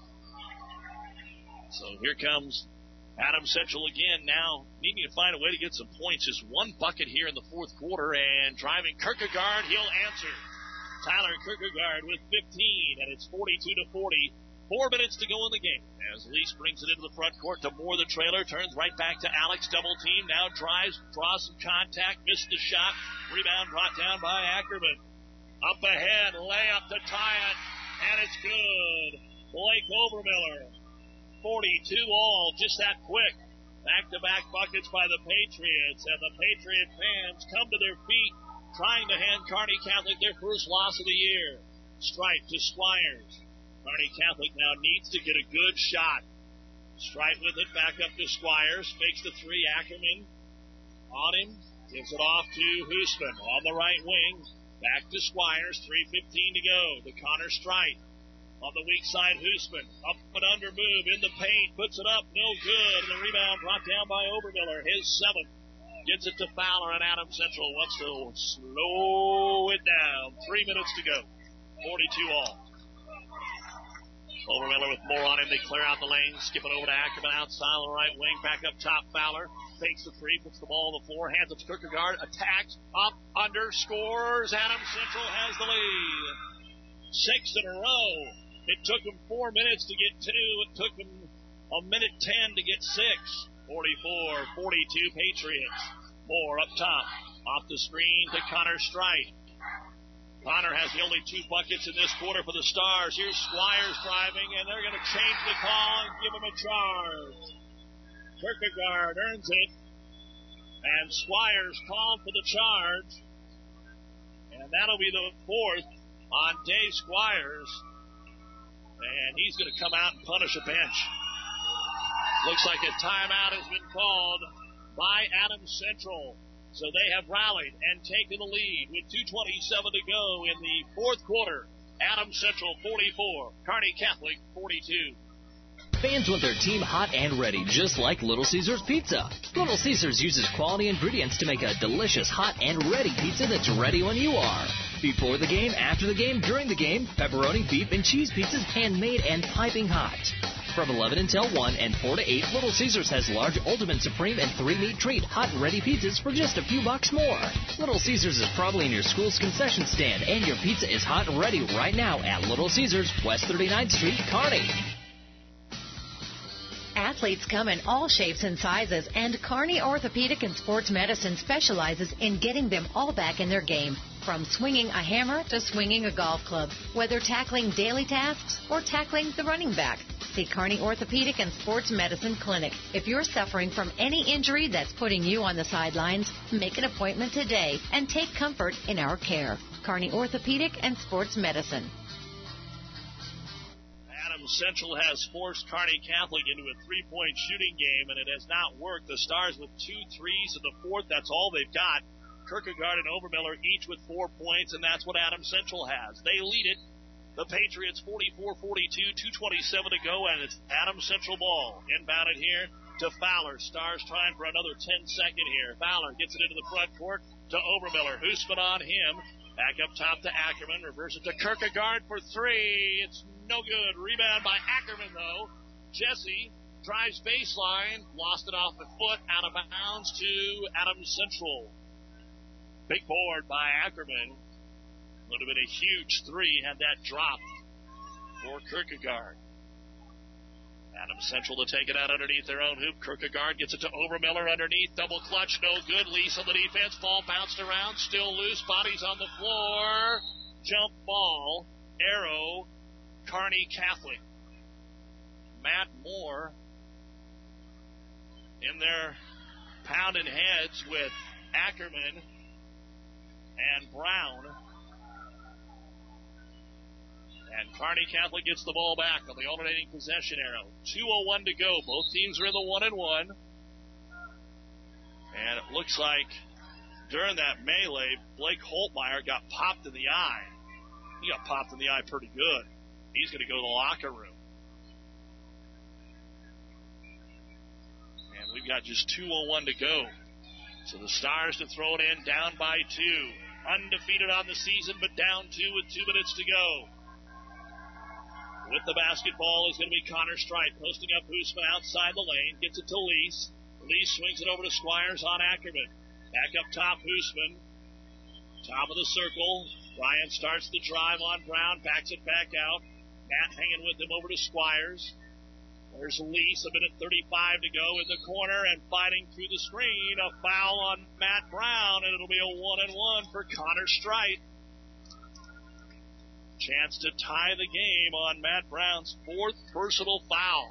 So here comes Adams Central again, now needing to find a way to get some points. Just one bucket here in the fourth quarter, and driving Kierkegaard, he'll answer. Tyler Kierkegaard with 15, and it's 42-40. 4 minutes to go in the game. As Lease brings it into the front court to Moore, the trailer, turns right back to Alex, double team, now drives, draws some contact, missed the shot. Rebound brought down by Ackerman. Up ahead, layup to tie it, and it's good. Blake Overmiller. 42 all, just that quick. Back-to-back buckets by the Patriots, and the Patriot fans come to their feet, trying to hand Kearney Catholic their first loss of the year. Stripe to Squires. Kearney Catholic now needs to get a good shot. Stripe with it, back up to Squires, fakes the three, Ackerman on him, gives it off to Hoosman on the right wing. Back to Squires, 3:15 to go. To Connor Stripe. On the weak side, Hoosman, up and under move, in the paint, puts it up, no good, and the rebound brought down by Overmiller, his 7th. Gets it to Fowler, and Adams Central wants to slow it down. 3 minutes to go, 42 all. Overmiller with more on him, they clear out the lane, skip it over to Ackerman outside on the right wing, back up top, Fowler, fakes the three, puts the ball on the floor, hands it to Kierkegaard, attacks, up, under, scores, Adams Central has the lead. 6 in a row. It took them 4 minutes to get 2. It took them a minute 10 to get 6. 44-42 Patriots. Moore up top. Off the screen to Connor Stripe. Connor has the only 2 buckets in this quarter for the Stars. Here's Squires driving, and they're going to change the call and give him a charge. Kierkegaard earns it. And Squires called for the charge. And that'll be the 4th on Dave Squires. And he's going to come out and punish a bench. Looks like a timeout has been called by Adams Central. So they have rallied and taken the lead with 2:27 to go in the fourth quarter. Adams Central 44, Kearney Catholic 42. Fans want their team hot and ready, just like Little Caesars Pizza. Little Caesars uses quality ingredients to make a delicious, hot, and ready pizza that's ready when you are. Before the game, after the game, during the game, pepperoni, beef, and cheese pizzas handmade and piping hot. From 11 until 1 and 4 to 8, Little Caesars has large Ultimate Supreme and 3-meat treat hot and ready pizzas for just a few bucks more. Little Caesars is probably in your school's concession stand, and your pizza is hot and ready right now at Little Caesars, West 39th Street, Kearney. Athletes come in all shapes and sizes, and Kearney Orthopedic and Sports Medicine specializes in getting them all back in their game. From swinging a hammer to swinging a golf club, whether tackling daily tasks or tackling the running back. See Kearney Orthopedic and Sports Medicine Clinic. If you're suffering from any injury that's putting you on the sidelines, make an appointment today and take comfort in our care. Kearney Orthopedic and Sports Medicine. Adams Central has forced Kearney Catholic into a three-point shooting game, and it has not worked. The Stars with 2 threes in the fourth, that's all they've got. Kierkegaard and Overmiller each with 4 points, and that's what Adams Central has. They lead it. The Patriots 44-42, 2:27 to go, and it's Adams Central ball. Inbounded here to Fowler. Stars trying for another 10-second here. Fowler gets it into the front court to Overmiller. Hoosman on him. Back up top to Ackerman. Reverse it to Kierkegaard for 3. It's no good. Rebound by Ackerman, though. Jesse drives baseline. Lost it off the foot. Out of bounds to Adams Central. Big board by Ackerman. Would have been a huge 3 had that dropped for Kierkegaard. Adams Central to take it out underneath their own hoop. Kierkegaard gets it to Overmiller underneath. Double clutch, no good. Lease on the defense. Ball bounced around. Still loose. Bodies on the floor. Jump ball. Arrow. Kearney Catholic. Matt Moore in there pounding heads with Ackerman and Brown. And Kearney Catholic gets the ball back on the alternating possession arrow. 2:01 to go. Both teams are in the 1-1. And it looks like during that melee, Blake Holtmeyer got popped in the eye. He got popped in the eye pretty good. He's going to go to the locker room. And we've got just 2:01 to go. So the Stars to throw it in, down by 2. Undefeated on the season, but down 2 with 2 minutes to go. With the basketball is going to be Connor Strite posting up Hoosman outside the lane. Gets it to Lease. Lease swings it over to Squires on Ackerman. Back up top, Hoosman. Top of the circle. Ryan starts the drive on Brown. Backs it back out. Matt hanging with him over to Squires. There's Lease, a minute 35 to go in the corner and fighting through the screen. A foul on Matt Brown, and it'll be a 1-and-1 for Connor Strite. Chance to tie the game on Matt Brown's fourth personal foul.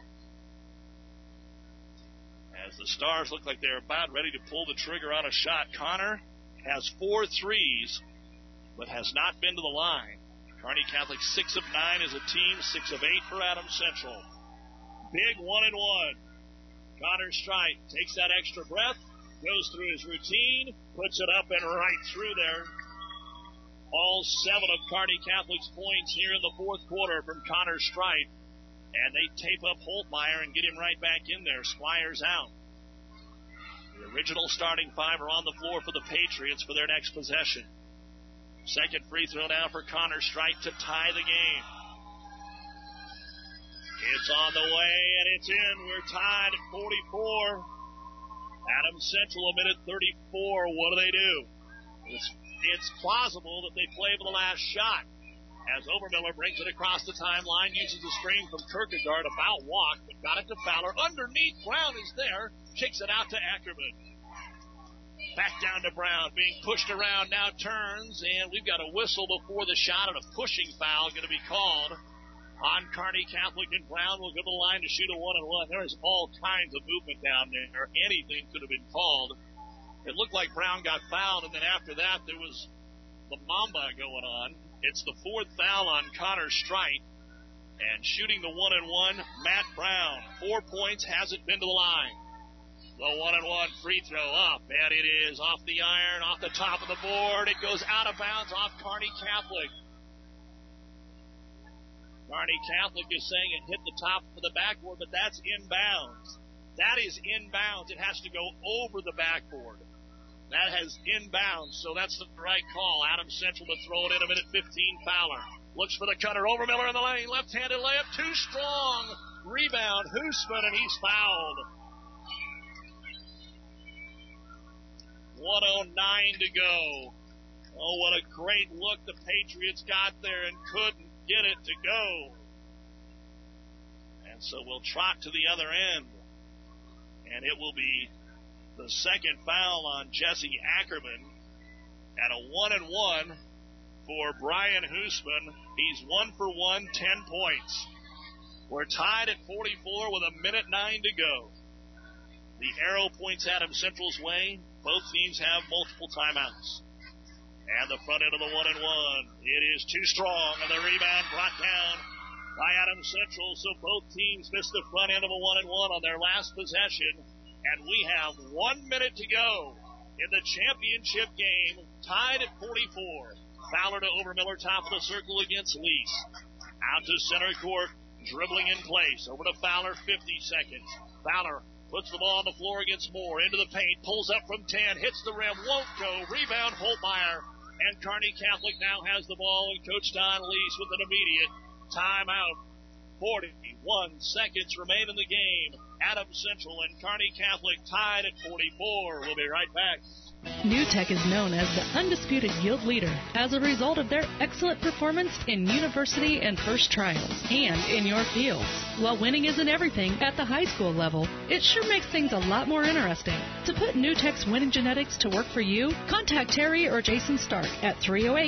As the Stars look like they're about ready to pull the trigger on a shot, Connor has 4 threes, but has not been to the line. Kearney Catholic 6 of 9 as a team, 6 of 8 for Adams Central. Big 1-and-1. Connor Strite takes that extra breath, goes through his routine, puts it up and right through there. All 7 of Kearney Catholic's points here in the fourth quarter from Connor Strite. And they tape up Holtmeyer and get him right back in there. Squires out. The original starting 5 are on the floor for the Patriots for their next possession. Second free throw now for Connor Strite to tie the game. It's on the way, and it's in. We're tied at 44. Adams Central, a minute 34. What do they do? It's plausible that they play for the last shot. As Overmiller brings it across the timeline, uses the screen from Kierkegaard, about walk, but got it to Fowler. Underneath, Brown is there, kicks it out to Ackerman. Back down to Brown, being pushed around, now turns, and we've got a whistle before the shot, and a pushing foul going to be called on Kearney Catholic, and Brown will go to the line to shoot a 1-and-1. There is all kinds of movement down there. Anything could have been called. It looked like Brown got fouled, and then after that, there was the Mamba going on. It's the fourth foul on Connor Strite. And shooting the 1-and-1, Matt Brown. 4 points, hasn't been to the line. The 1-and-1 free throw up, and it is off the iron, off the top of the board. It goes out of bounds off Kearney Catholic. Kearney Catholic is saying it hit the top of the backboard, but that's inbounds. That is inbounds. It has to go over the backboard. That has inbounds, so that's the right call. Adams Central to throw it in, a minute 15. Fowler looks for the cutter. Overmiller in the lane. Left-handed layup. Too strong. Rebound. Hoosman, and he's fouled. 1:09 to go. Oh, what a great look the Patriots got there and couldn't get it to go. And so we'll trot to the other end. And it will be the second foul on Jesse Ackerman, and a 1-and-1 for Brian Hoosman. He's 1 for 1, 10 points. We're tied at 44 with a minute 9 to go. The arrow points Adams Central's way. Both teams have multiple timeouts. And the front end of the 1-and-1. It is too strong, and the rebound brought down by Adams Central, so both teams missed the front end of a 1-and-1 on their last possession. And we have 1 minute to go in the championship game, tied at 44. Fowler to Overmiller, top of the circle against Lease. Out to center court, dribbling in place. Over to Fowler, 50 seconds. Fowler puts the ball on the floor against Moore, into the paint, pulls up from 10, hits the rim, won't go. Rebound, Holtmeyer. And Kearney Catholic now has the ball, and Coach Don Lease with an immediate timeout. 41 seconds remain in the game. Adams Central and Kearney Catholic tied at 44. We'll be right back. New Tech is known as the undisputed yield leader as a result of their excellent performance in university and first trials and in your fields. While winning isn't everything at the high school level, it sure makes things a lot more interesting. To put New Tech's winning genetics to work for you, contact Terry or Jason Stark at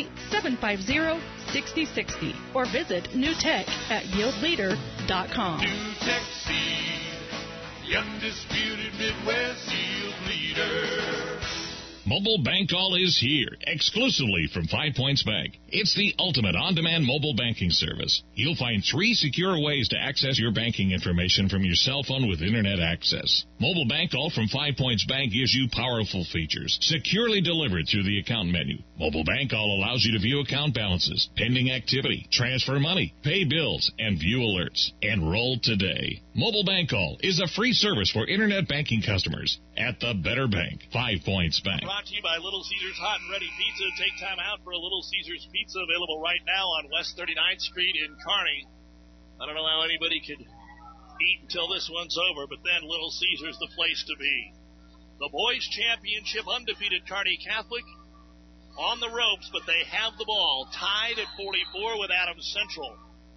308-750-6060 or visit NewTech at yieldleader.com. New Tech Seed, the undisputed Midwest yield leader. Mobile Bank All is here, exclusively from 5 Points Bank. It's the ultimate on-demand mobile banking service. You'll find 3 secure ways to access your banking information from your cell phone with internet access. Mobile Bank All from 5 Points Bank gives you powerful features, securely delivered through the account menu. Mobile Bank All allows you to view account balances, pending activity, transfer money, pay bills, and view alerts. Enroll today. Mobile Bank All is a free service for internet banking customers at the Better Bank, 5 Points Bank. Brought to you by Little Caesars Hot and Ready Pizza. Take time out for a Little Caesars Pizza, available right now on West 39th Street in Kearney. I don't know how anybody could eat until this one's over, but then Little Caesars the place to be. The boys' championship, undefeated Kearney Catholic on the ropes, but they have the ball tied at 44 with Adams Central.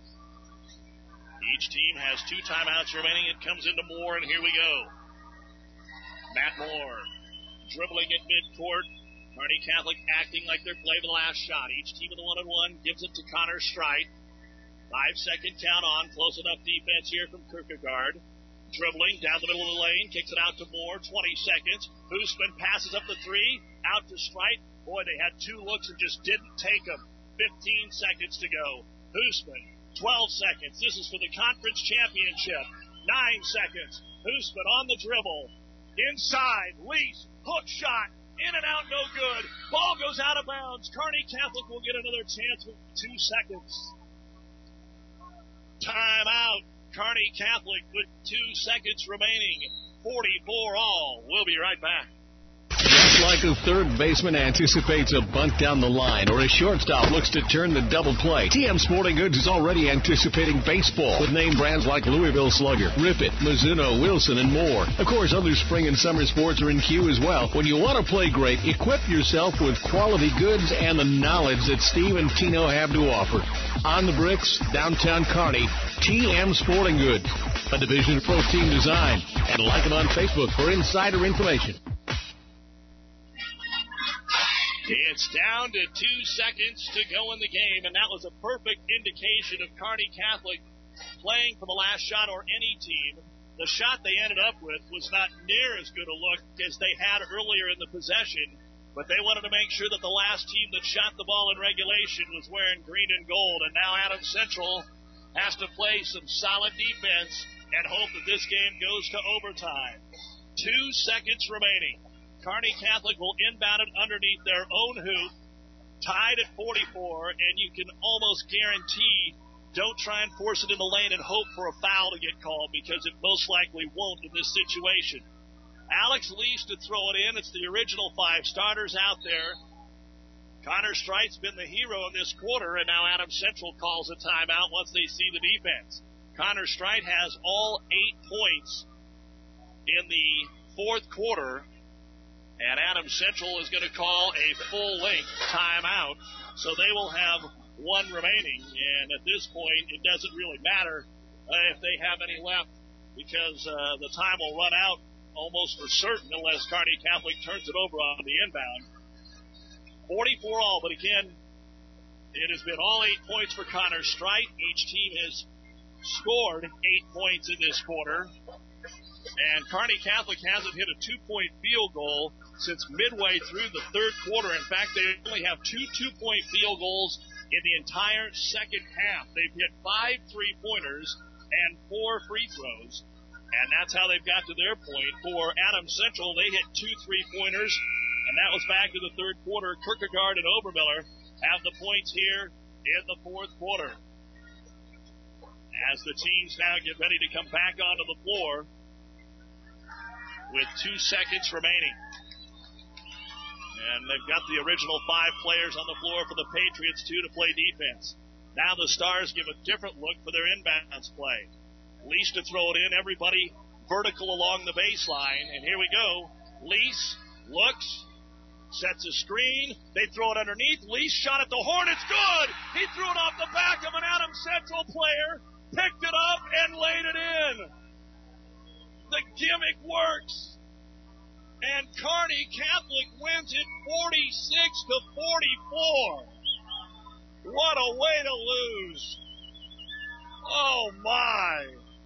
Each team has 2 timeouts remaining. It comes into Moore, and here we go. Matt Moore dribbling at midcourt. Kearney Catholic acting like they're playing the last shot. Each team with a 1-on-1 gives it to Connor Strite. 5-second count on. Close enough defense here from Kierkegaard. Dribbling down the middle of the lane. Kicks it out to Moore. 20 seconds. Hoosman passes up the 3. Out to Strite. Boy, they had 2 looks and just didn't take them. 15 seconds to go. Hoosman. 12 seconds. This is for the conference championship. 9 seconds. Hoosman on the dribble. Inside. Lease. Hook shot. In and out. No good. Ball goes out of bounds. Kearney Catholic will get another chance with 2 seconds. Timeout. Kearney Catholic with 2 seconds remaining. 44 all. We'll be right back. Just like a third baseman anticipates a bunt down the line or a shortstop looks to turn the double play, TM Sporting Goods is already anticipating baseball with name brands like Louisville Slugger, Rip It, Mizuno, Wilson, and more. Of course, other spring and summer sports are in queue as well. When you want to play great, equip yourself with quality goods and the knowledge that Steve and Tino have to offer. On the Bricks, downtown Kearney, TM Sporting Goods, a division of Pro Team Design. And like them on Facebook for insider information. It's down to 2 seconds to go in the game, and that was a perfect indication of Kearney Catholic playing for the last shot or any team. The shot they ended up with was not near as good a look as they had earlier in the possession, but they wanted to make sure that the last team that shot the ball in regulation was wearing green and gold, and now Adams Central has to play some solid defense and hope that this game goes to overtime. 2 seconds remaining. Kearney Catholic will inbound it underneath their own hoop, tied at 44, and you can almost guarantee don't try and force it in the lane and hope for a foul to get called, because it most likely won't in this situation. Alex Lease to throw it in. It's the original 5 starters out there. Connor Strite's been the hero in this quarter, and now Adams Central calls a timeout once they see the defense. Connor Strite has all 8 points in the fourth quarter, and Adams Central is going to call a full-length timeout, so they will have 1 remaining. And at this point, it doesn't really matter if they have any left, because the time will run out almost for certain unless Kearney Catholic turns it over on the inbound. 44 all, but again, it has been all 8 points for Connor Strite. Each team has scored 8 points in this quarter. And Kearney Catholic hasn't hit a 2-point field goal since midway through the third quarter. In fact, they only have 2 2-point field goals in the entire second half. They've hit 5 3-pointers and 4 free throws, and that's how they've got to their point. For Adams Central, they hit 2 3-pointers, and that was back to the third quarter. Kierkegaard and Obermiller have the points here in the fourth quarter. As the teams now get ready to come back onto the floor with 2 seconds remaining. And they've got the original 5 players on the floor for the Patriots, too, to play defense. Now the Stars give a different look for their inbounds play. Lease to throw it in, everybody vertical along the baseline. And here we go. Lease looks, sets a screen. They throw it underneath. Lease shot at the horn. It's good. He threw it off the back of an Adams Central player, picked it up, and laid it in. The gimmick works. And Kearney Catholic wins it 46-44. What a way to lose. Oh, my.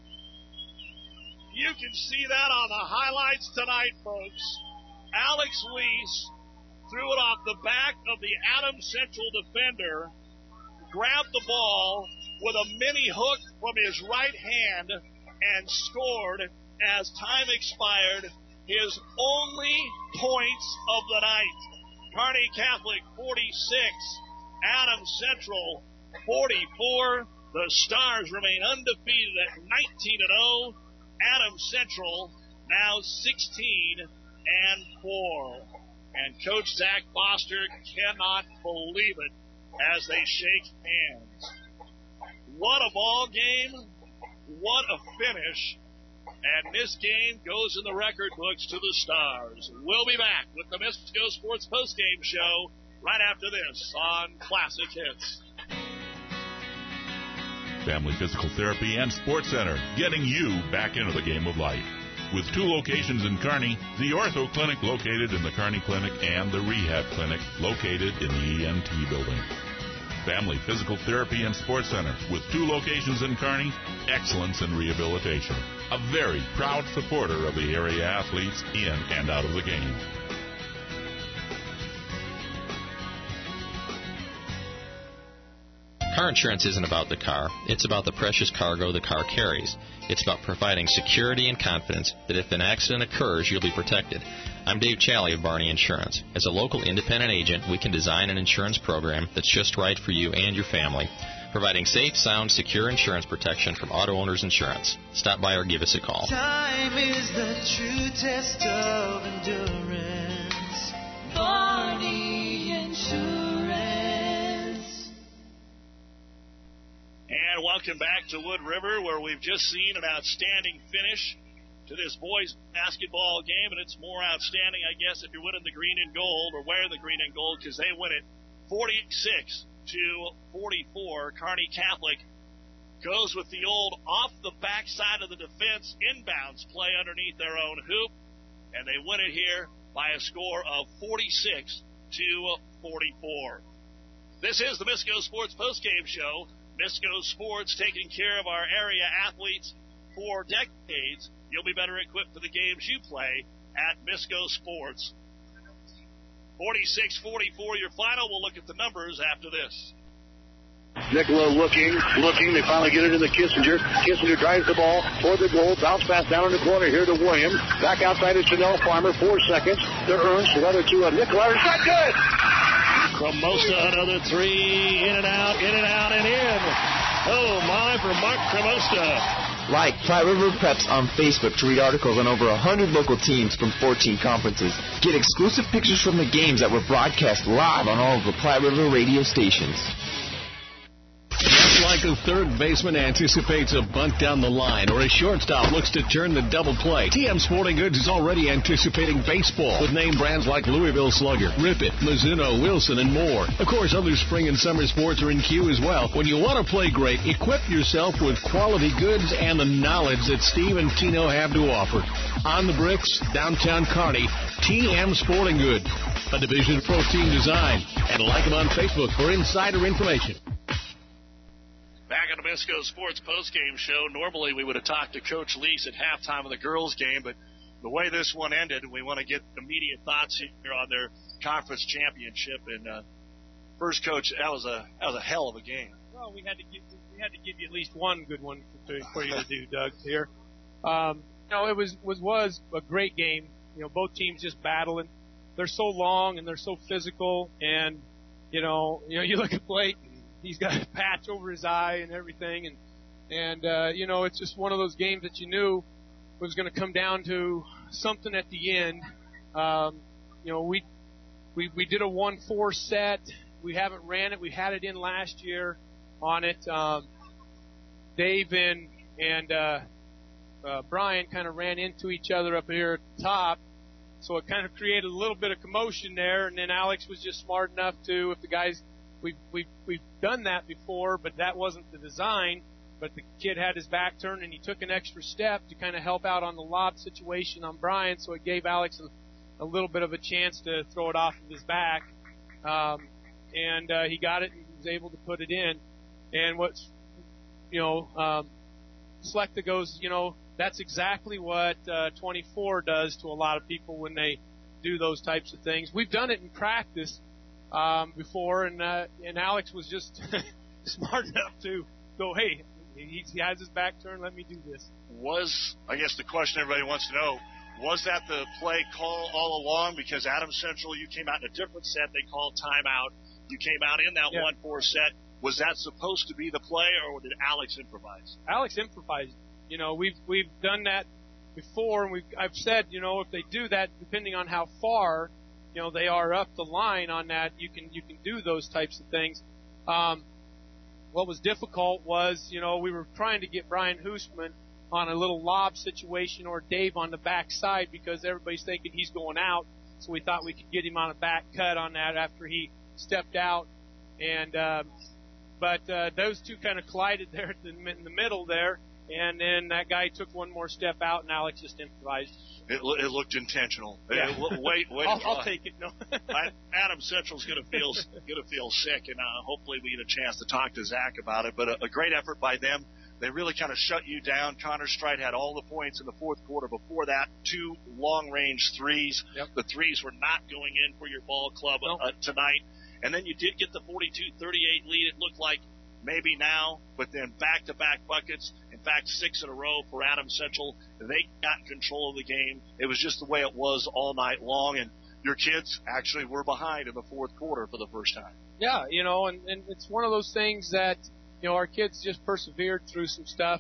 You can see that on the highlights tonight, folks. Alex Lease threw it off the back of the Adams Central defender, grabbed the ball with a mini hook from his right hand, and scored as time expired his only points of the night. Kearney Catholic 46, Adams Central 44. The Stars remain undefeated at 19-0. Adams Central now 16-4. And Coach Zach Foster cannot believe it as they shake hands. What a ball game. What a finish. And this game goes in the record books to the stars. We'll be back with the Misco Sports Postgame Show right after this on Classic Hits. Family Physical Therapy and Sports Center, getting you back into the game of life. With 2 locations in Kearney, the Ortho Clinic located in the Kearney Clinic and the Rehab Clinic located in the ENT building. Family Physical Therapy and Sports Center, with 2 locations in Kearney, excellence in rehabilitation. A very proud supporter of the area athletes in and out of the game. Car insurance isn't about the car. It's about the precious cargo the car carries. It's about providing security and confidence that if an accident occurs, you'll be protected. I'm Dave Challey of Barney Insurance. As a local independent agent, we can design an insurance program that's just right for you and your family, providing safe, sound, secure insurance protection from Auto Owners Insurance. Stop by or give us a call. Time is the true test of endurance. Barney Insurance. And welcome back to Wood River, where we've just seen an outstanding finish to this boys basketball game, and it's more outstanding, I guess, if you're winning the green and gold or wearing the green and gold, because they win it 46-44. Kearney Catholic goes with the old off the backside of the defense inbounds play underneath their own hoop, and they win it here by a score of 46-44. This is the Misco Sports Postgame Show. Misco Sports taking care of our area athletes for decades. You'll be better equipped for the games you play at Misco Sports. 46-44 your final. We'll look at the numbers after this. Nicola looking. They finally get it into Kissinger. Kissinger drives the ball toward the goal. Bounce pass down in the corner here to Williams. Back outside to Chanel Farmer. 4 seconds. To Ernst. The other two. Nicola. It's not good. Cremosa, another three. In and out, and in. Oh, my, for Mark Cremosa. Like Platte River Preps on Facebook to read articles on over 100 local teams from 14 conferences. Get exclusive pictures from the games that were broadcast live on all of the Platte River radio stations. Just like a third baseman anticipates a bunt down the line or a shortstop looks to turn the double play, TM Sporting Goods is already anticipating baseball with name brands like Louisville Slugger, Rip It, Mizuno, Wilson, and more. Of course, other spring and summer sports are in queue as well. When you want to play great, equip yourself with quality goods and the knowledge that Steve and Tino have to offer. On the Bricks, downtown Kearney, TM Sporting Goods, a division of Pro Team Design. And like them on Facebook for insider information. Back on the Misco Sports postgame show, normally we would have talked to Coach Lease at halftime of the girls' game, but the way this one ended, we want to get immediate thoughts here on their conference championship. And first, Coach, that was a hell of a game. Well, we had to give you at least one good one for you to do, Doug. Here, it was a great game. You know, both teams just battling. They're so long and they're so physical, and you look at Blake. He's got a patch over his eye and everything, and it's just one of those games that you knew was going to come down to something at the end. We did a 1-4 set. We haven't ran it. We had it in last year on it. Dave and Brian kind of ran into each other up here at the top, so it kind of created a little bit of commotion there. And then Alex was just smart enough to, if the guys. We've done that before, but that wasn't the design. But the kid had his back turned, and he took an extra step to kind of help out on the lob situation on Brian, so it gave Alex a little bit of a chance to throw it off of his back. And he got it and was able to put it in. And Selecta goes, that's exactly what 24 does to a lot of people when they do those types of things. We've done it in practice before, and Alex was just smart enough to go, hey, he has his back turned, let me do this. I guess the question everybody wants to know, was that the play call all along? Because Adams Central, you came out in a different set, they called timeout. You came out in that 1-4 set. Was that supposed to be the play, or did Alex improvise? Alex improvised. We've done that before, and I've said, if they do that, depending on how far they are up the line on that, you can do those types of things. what was difficult was, we were trying to get Brian Hoosman on a little lob situation or Dave on the backside because everybody's thinking he's going out. So we thought we could get him on a back cut on that after he stepped out. And but those two kind of collided there in the middle there. And then that guy took one more step out, and Alex just improvised. It looked intentional. Yeah. Wait. I'll take it. No. Adams Central's going to feel sick, and hopefully we get a chance to talk to Zach about it. But a great effort by them. They really kind of shut you down. Connor Stride had all the points in the fourth quarter. Before that, 2 long-range threes. Yep. The threes were not going in for your ball club tonight. And then you did get the 42-38 lead. It looked like maybe now, but then back-to-back buckets. In fact, 6 in a row for Adams Central. They got control of the game. It was just the way it was all night long, and your kids actually were behind in the fourth quarter for the first time. Yeah, and it's one of those things that, our kids just persevered through some stuff.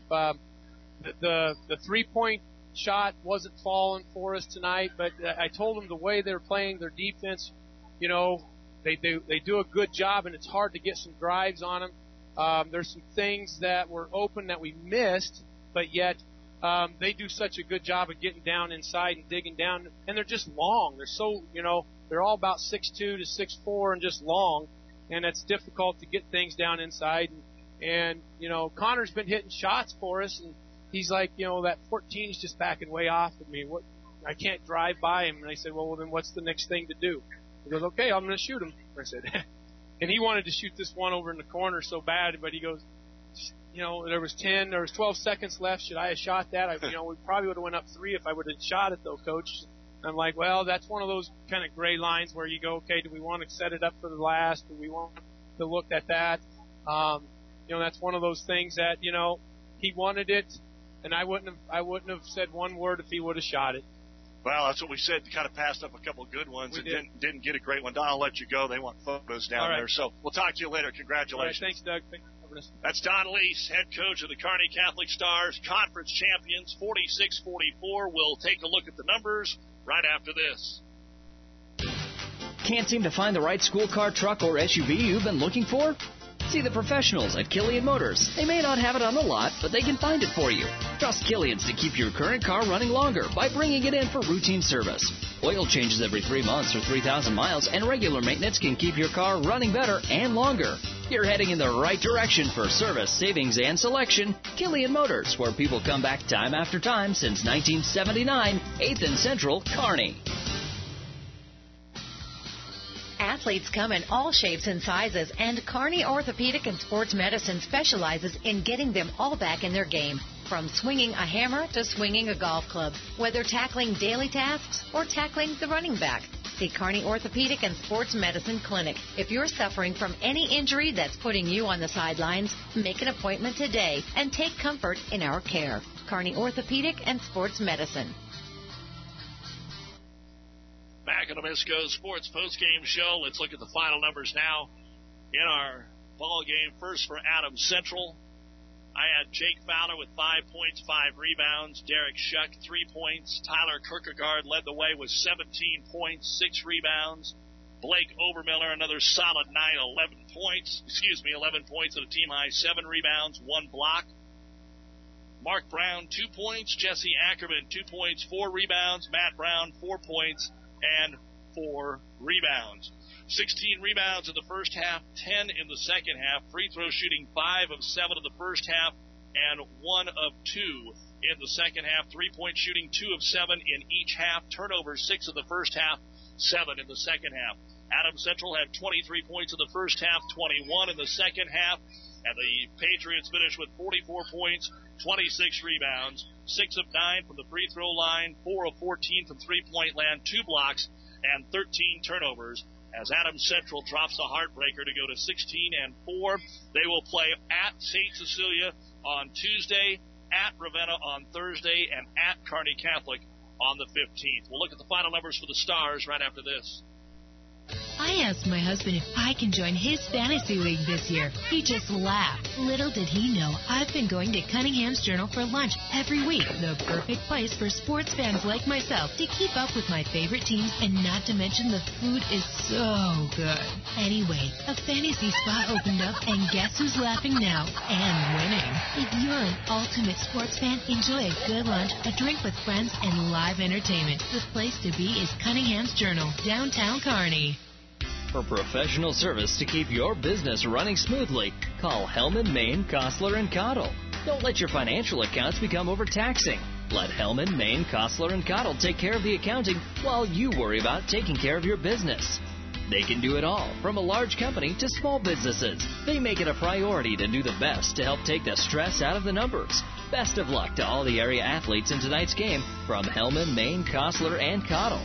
The 3-point shot wasn't falling for us tonight, but I told them the way they're playing their defense, they do a good job, and it's hard to get some drives on them. There's some things that were open that we missed, but yet they do such a good job of getting down inside and digging down, and they're just long. They're so, they're all about 6'2" to 6'4" and just long, and it's difficult to get things down inside. And Connor's been hitting shots for us, and he's like, that 14's just backing way off of me. I can't drive by him. And I said, well, then what's the next thing to do? He goes, okay, I'm going to shoot him. I said, and he wanted to shoot this one over in the corner so bad, but he goes, there was 12 seconds left. Should I have shot that? We probably would have went up 3 if I would have shot it though, Coach. I'm like, well, that's one of those kind of gray lines where you go, okay, do we want to set it up for the last? Do we want to look at that? That's one of those things that, he wanted it, and I wouldn't have said one word if he would have shot it. Well, that's what we said. Kind of passed up a couple of good ones and didn't get a great one. Don, I'll let you go. They want photos down there. So we'll talk to you later. Congratulations. All right, thanks, Doug. That's Don Lease, head coach of the Kearney Catholic Stars, conference champions, 46-44. We'll take a look at the numbers right after this. Can't seem to find the right school car, truck, or SUV you've been looking for? See the professionals at Killian Motors. They may not have it on the lot, but they can find it for you. Trust Killian's to keep your current car running longer by bringing it in for routine service. Oil changes every 3 months or 3,000 miles, and regular maintenance can keep your car running better and longer. You're heading in the right direction for service, savings, and selection. Killian Motors, where people come back time after time since 1979, 8th and Central, Kearney. Athletes come in all shapes and sizes, and Kearney Orthopedic and Sports Medicine specializes in getting them all back in their game. From swinging a hammer to swinging a golf club, whether tackling daily tasks or tackling the running back. See Kearney Orthopedic and Sports Medicine Clinic. If you're suffering from any injury that's putting you on the sidelines, make an appointment today and take comfort in our care. Kearney Orthopedic and Sports Medicine. Back on the Misco Sports postgame show. Let's look at the final numbers now in our ball game. First for Adams Central, I had Jake Fowler with 5 points, 5 rebounds. Derek Shuck, 3 points. Tyler Kierkegaard led the way with 17 points, 6 rebounds. Blake Obermiller, another solid night, 11 points at a team-high 7 rebounds, 1 block. Mark Brown, 2 points. Jesse Ackerman, 2 points, 4 rebounds. Matt Brown, 4 points and 4 rebounds. 16 rebounds in the first half, 10 in the second half. Free throw shooting 5 of 7 in the first half and 1 of 2 in the second half. 3-point shooting 2 of 7 in each half. Turnovers 6 in the first half, 7 in the second half. Adams Central had 23 points in the first half, 21 in the second half. And the Patriots finished with 44 points, 26 rebounds, 6 of 9 from the free throw line, 4 of 14 from three-point land, 2 blocks, and 13 turnovers. As Adams Central drops the heartbreaker to go to 16-4, they will play at St. Cecilia on Tuesday, at Ravenna on Thursday, and at Kearney Catholic on the 15th. We'll look at the final numbers for the Stars right after this. I asked my husband if I can join his fantasy league this year. He just laughed. Little did he know I've been going to Cunningham's Journal for lunch every week. The perfect place for sports fans like myself to keep up with my favorite teams, and not to mention the food is so good. Anyway, a fantasy spot opened up, and guess who's laughing now and winning? If you're an ultimate sports fan, enjoy a good lunch, a drink with friends, and live entertainment. The place to be is Cunningham's Journal, downtown Kearney. For professional service to keep your business running smoothly, call Hellman, Maine, Kostler & Cottle. Don't let your financial accounts become overtaxing. Let Hellman, Maine, Kostler & Cottle take care of the accounting while you worry about taking care of your business. They can do it all, from a large company to small businesses. They make it a priority to do the best to help take the stress out of the numbers. Best of luck to all the area athletes in tonight's game from Hellman, Maine, Kostler & Cottle.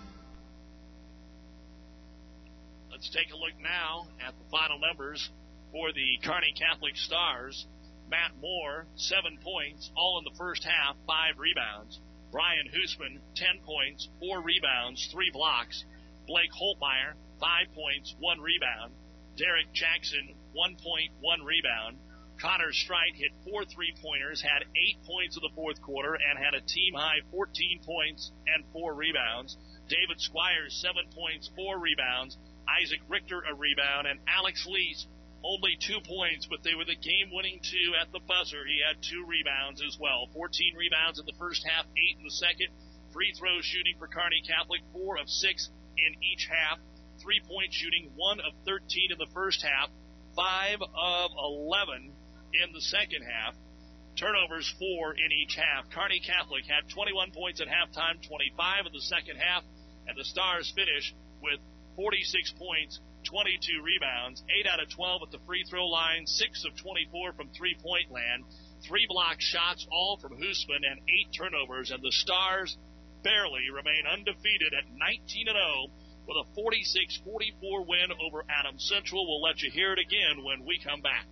Let's take a look now at the final numbers for the Kearney Catholic Stars. Matt Moore, 7 points, all in the first half, 5 rebounds. Brian Hoosman, 10 points, 4 rebounds, 3 blocks. Blake Holtmeyer, 5 points, 1 rebound. Derek Jackson, 1 point, 1 rebound. Connor Strite hit 4 3-pointers, had 8 points in the fourth quarter, and had a team-high 14 points and 4 rebounds. David Squires, 7 points, 4 rebounds. Isaac Richter, a rebound, and Alex Lease, only 2 points, but they were the game-winning 2 at the buzzer. He had 2 rebounds as well. 14 rebounds in the first half, 8 in the second. Free throw shooting for Kearney Catholic, 4 of 6 in each half. 3-point shooting, 1 of 13 in the first half. 5 of 11 in the second half. Turnovers, 4 in each half. Kearney Catholic had 21 points at halftime, 25 in the second half, and the Stars finished with 46 points, 22 rebounds, 8 out of 12 at the free throw line, 6 of 24 from three-point land, 3 block shots, all from Hoosman, and 8 turnovers, and the Stars barely remain undefeated at 19-0 with a 46-44 win over Adams Central. We'll let you hear it again when we come back.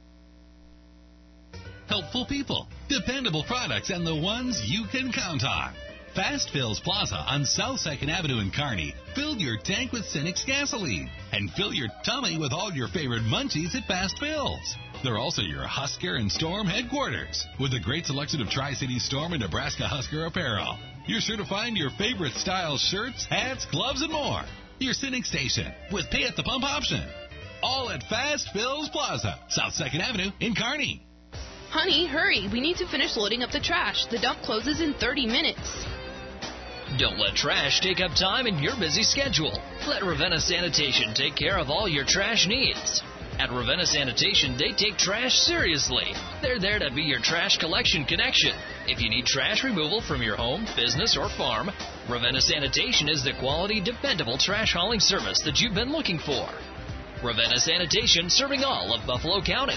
Helpful people, dependable products, and the ones you can count on. Fast Fills Plaza on South 2nd Avenue in Kearney. Fill your tank with Cenex gasoline and fill your tummy with all your favorite munchies at Fast Fills. They're also your Husker and Storm headquarters with a great selection of Tri-City Storm and Nebraska Husker apparel. You're sure to find your favorite style shirts, hats, gloves, and more. Your Cenex station with pay at the pump option. All at Fast Fills Plaza, South 2nd Avenue in Kearney. Honey, hurry. We need to finish loading up the trash. The dump closes in 30 minutes. Don't let trash take up time in your busy schedule. Let Ravenna Sanitation take care of all your trash needs. At Ravenna Sanitation, they take trash seriously. They're there to be your trash collection connection. If you need trash removal from your home, business, or farm, Ravenna Sanitation is the quality, dependable trash hauling service that you've been looking for. Ravenna Sanitation, serving all of Buffalo County.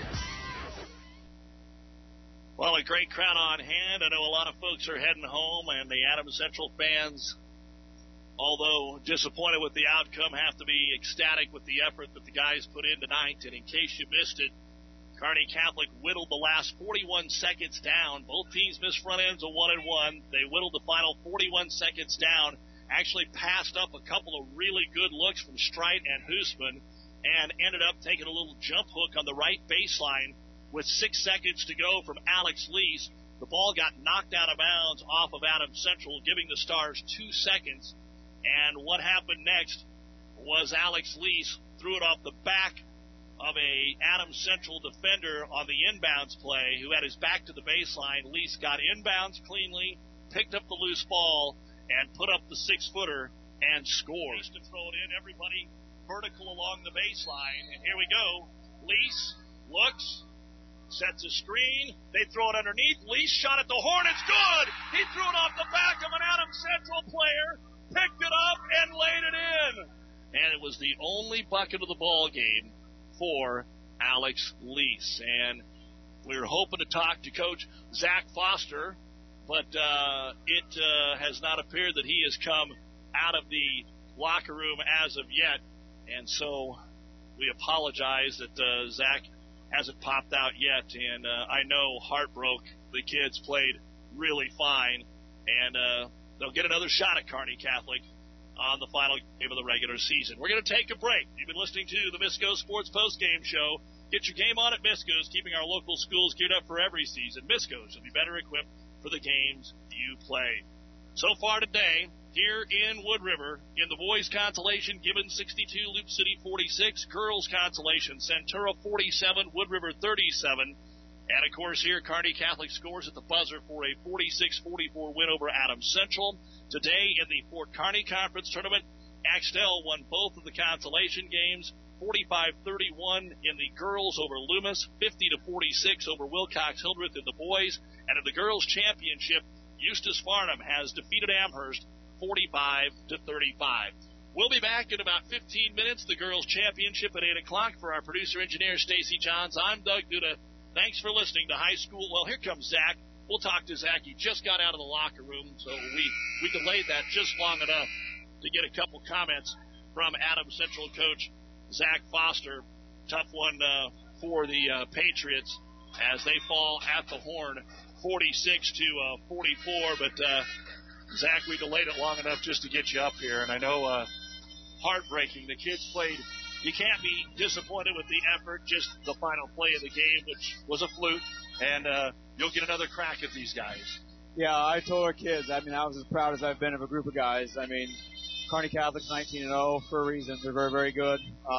Well, a great crowd on hand. I know a lot of folks are heading home, and the Adams Central fans, although disappointed with the outcome, have to be ecstatic with the effort that the guys put in tonight. And in case you missed it, Kearney Catholic whittled the last 41 seconds down. Both teams missed front ends of 1-1. They whittled the final 41 seconds down, actually passed up a couple of really good looks from Strite and Hoosman, and ended up taking a little jump hook on the right baseline with 6 seconds to go from Alex Lease. The ball got knocked out of bounds off of Adams Central, giving the Stars 2 seconds. And what happened next was Alex Lease threw it off the back of a Adams Central defender on the inbounds play who had his back to the baseline. Lease got inbounds cleanly, picked up the loose ball, and put up the 6-footer and scored. Lease to throw it in, everybody vertical along the baseline. And here we go. Lease looks, sets a screen. They throw it underneath. Lease shot at the horn. It's good. He threw it off the back of an Adams Central player, picked it up, and laid it in. And it was the only bucket of the ball game for Alex Lease. And we were hoping to talk to Coach Zach Foster, but it has not appeared that he has come out of the locker room as of yet. And so we apologize that Zach hasn't popped out yet. And I know Heartbroke, the kids played really fine. And they'll get another shot at Kearney Catholic on the final game of the regular season. We're going to take a break. You've been listening to the Misco Sports Postgame Show. Get your game on at Misco's, keeping our local schools geared up for every season. Misco's will be better equipped for the games you play. So far today, here in Wood River, in the boys' consolation, Gibbons 62, Loop City 46, girls' consolation, Centura 47, Wood River 37. And, of course, here, Kearney Catholic scores at the buzzer for a 46-44 win over Adams Central. Today, in the Fort Kearney Conference Tournament, Axtell won both of the consolation games, 45-31 in the girls over Loomis, 50-46 over Wilcox-Hildreth in the boys. And in the girls' championship, Eustis Farnham has defeated Amherst 45-35. We'll be back in about 15 minutes, the girls' championship at 8 o'clock. For our producer-engineer, Stacy Johns, I'm Doug Duda. Thanks for listening to High School. Well, here comes Zach. We'll talk to Zach. He just got out of the locker room, so we delayed that just long enough to get a couple comments from Adams Central coach Zach Foster. Tough one for the Patriots as they fall at the horn 46-44. But, Zach, we delayed it long enough just to get you up here. And I know heartbreaking. The kids played. You can't be disappointed with the effort, just the final play of the game, which was a fluke, and you'll get another crack at these guys. Yeah, I told our kids, I was as proud as I've been of a group of guys. Kearney Catholic's 19-0 for a reason. They're very, very good.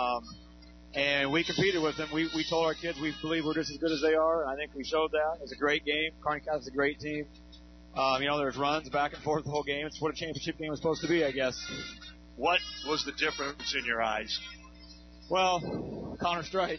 And we competed with them. We told our kids we believe we're just as good as they are, and I think we showed that. It was a great game. Kearney Catholic's a great team. There's runs back and forth the whole game. It's what a championship game was supposed to be, I guess. What was the difference in your eyes? Well, Connor Strite.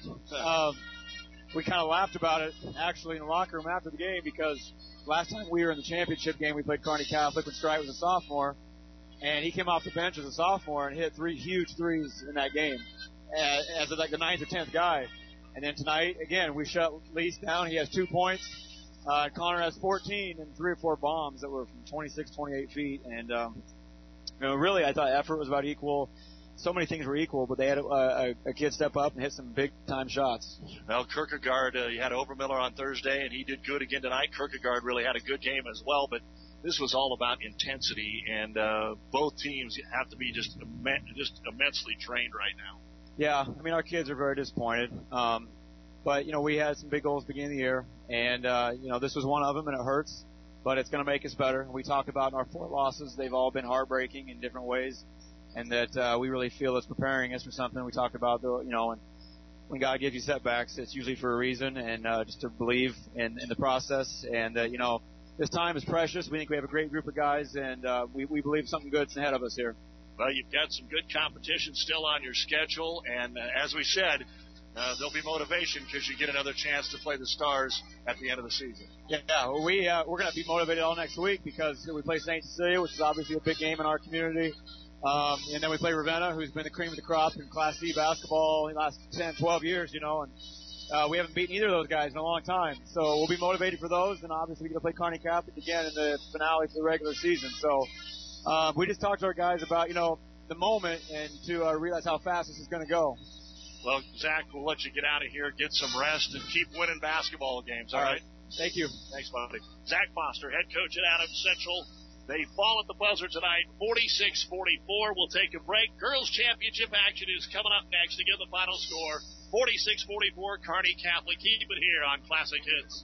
We kind of laughed about it, actually, in the locker room after the game because last time we were in the championship game, we played Kearney Catholic when Strite was a sophomore, and he came off the bench as a sophomore and hit 3 huge threes in that game as like the 9th or 10th guy. And then tonight, again, we shut Lease down. He has 2 points. Connor has 14 and 3 or 4 bombs that were from 26, 28 feet. And, really, I thought effort was about equal. So many things were equal, but they had a kid step up and hit some big-time shots. Well, Kierkegaard, you had Obermiller on Thursday, and he did good again tonight. Kierkegaard really had a good game as well, but this was all about intensity, and both teams have to be just immensely trained right now. Yeah, our kids are very disappointed. But, we had some big goals at the beginning of the year, and, this was one of them, and it hurts, but it's going to make us better. And we talked about in our 4 losses, they've all been heartbreaking in different ways. And that we really feel it's preparing us for something. We talked about, when God gives you setbacks, it's usually for a reason, and just to believe in the process. And, this time is precious. We think we have a great group of guys, and we believe something good's ahead of us here. Well, you've got some good competition still on your schedule, and as we said, there'll be motivation because you get another chance to play the Stars at the end of the season. Yeah, well, we're going to be motivated all next week because we play St. Cecilia, which is obviously a big game in our community. And then we play Ravenna, who's been the cream of the crop in Class C basketball in the last 10, 12 years, and we haven't beaten either of those guys in a long time. So we'll be motivated for those, and obviously we're going to play Kearney Catholic again in the finale for the regular season. So we just talked to our guys about, the moment and to realize how fast this is going to go. Well, Zach, we'll let you get out of here, get some rest, and keep winning basketball games, all right? Thank you. Thanks, buddy. Zach Foster, head coach at Adams Central. They fall at the buzzer tonight, 46-44. We'll take a break. Girls' championship action is coming up next. To give the final score, 46-44, Kearney Catholic. Keep it here on Classic Hits.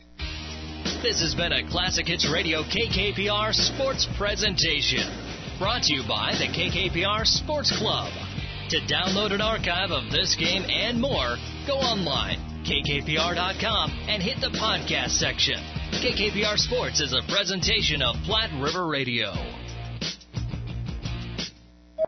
This has been a Classic Hits Radio KKPR Sports presentation. Brought to you by the KKPR Sports Club. To download an archive of this game and more, go online, kkpr.com, and hit the podcast section. KKPR Sports is a presentation of Platte River Radio.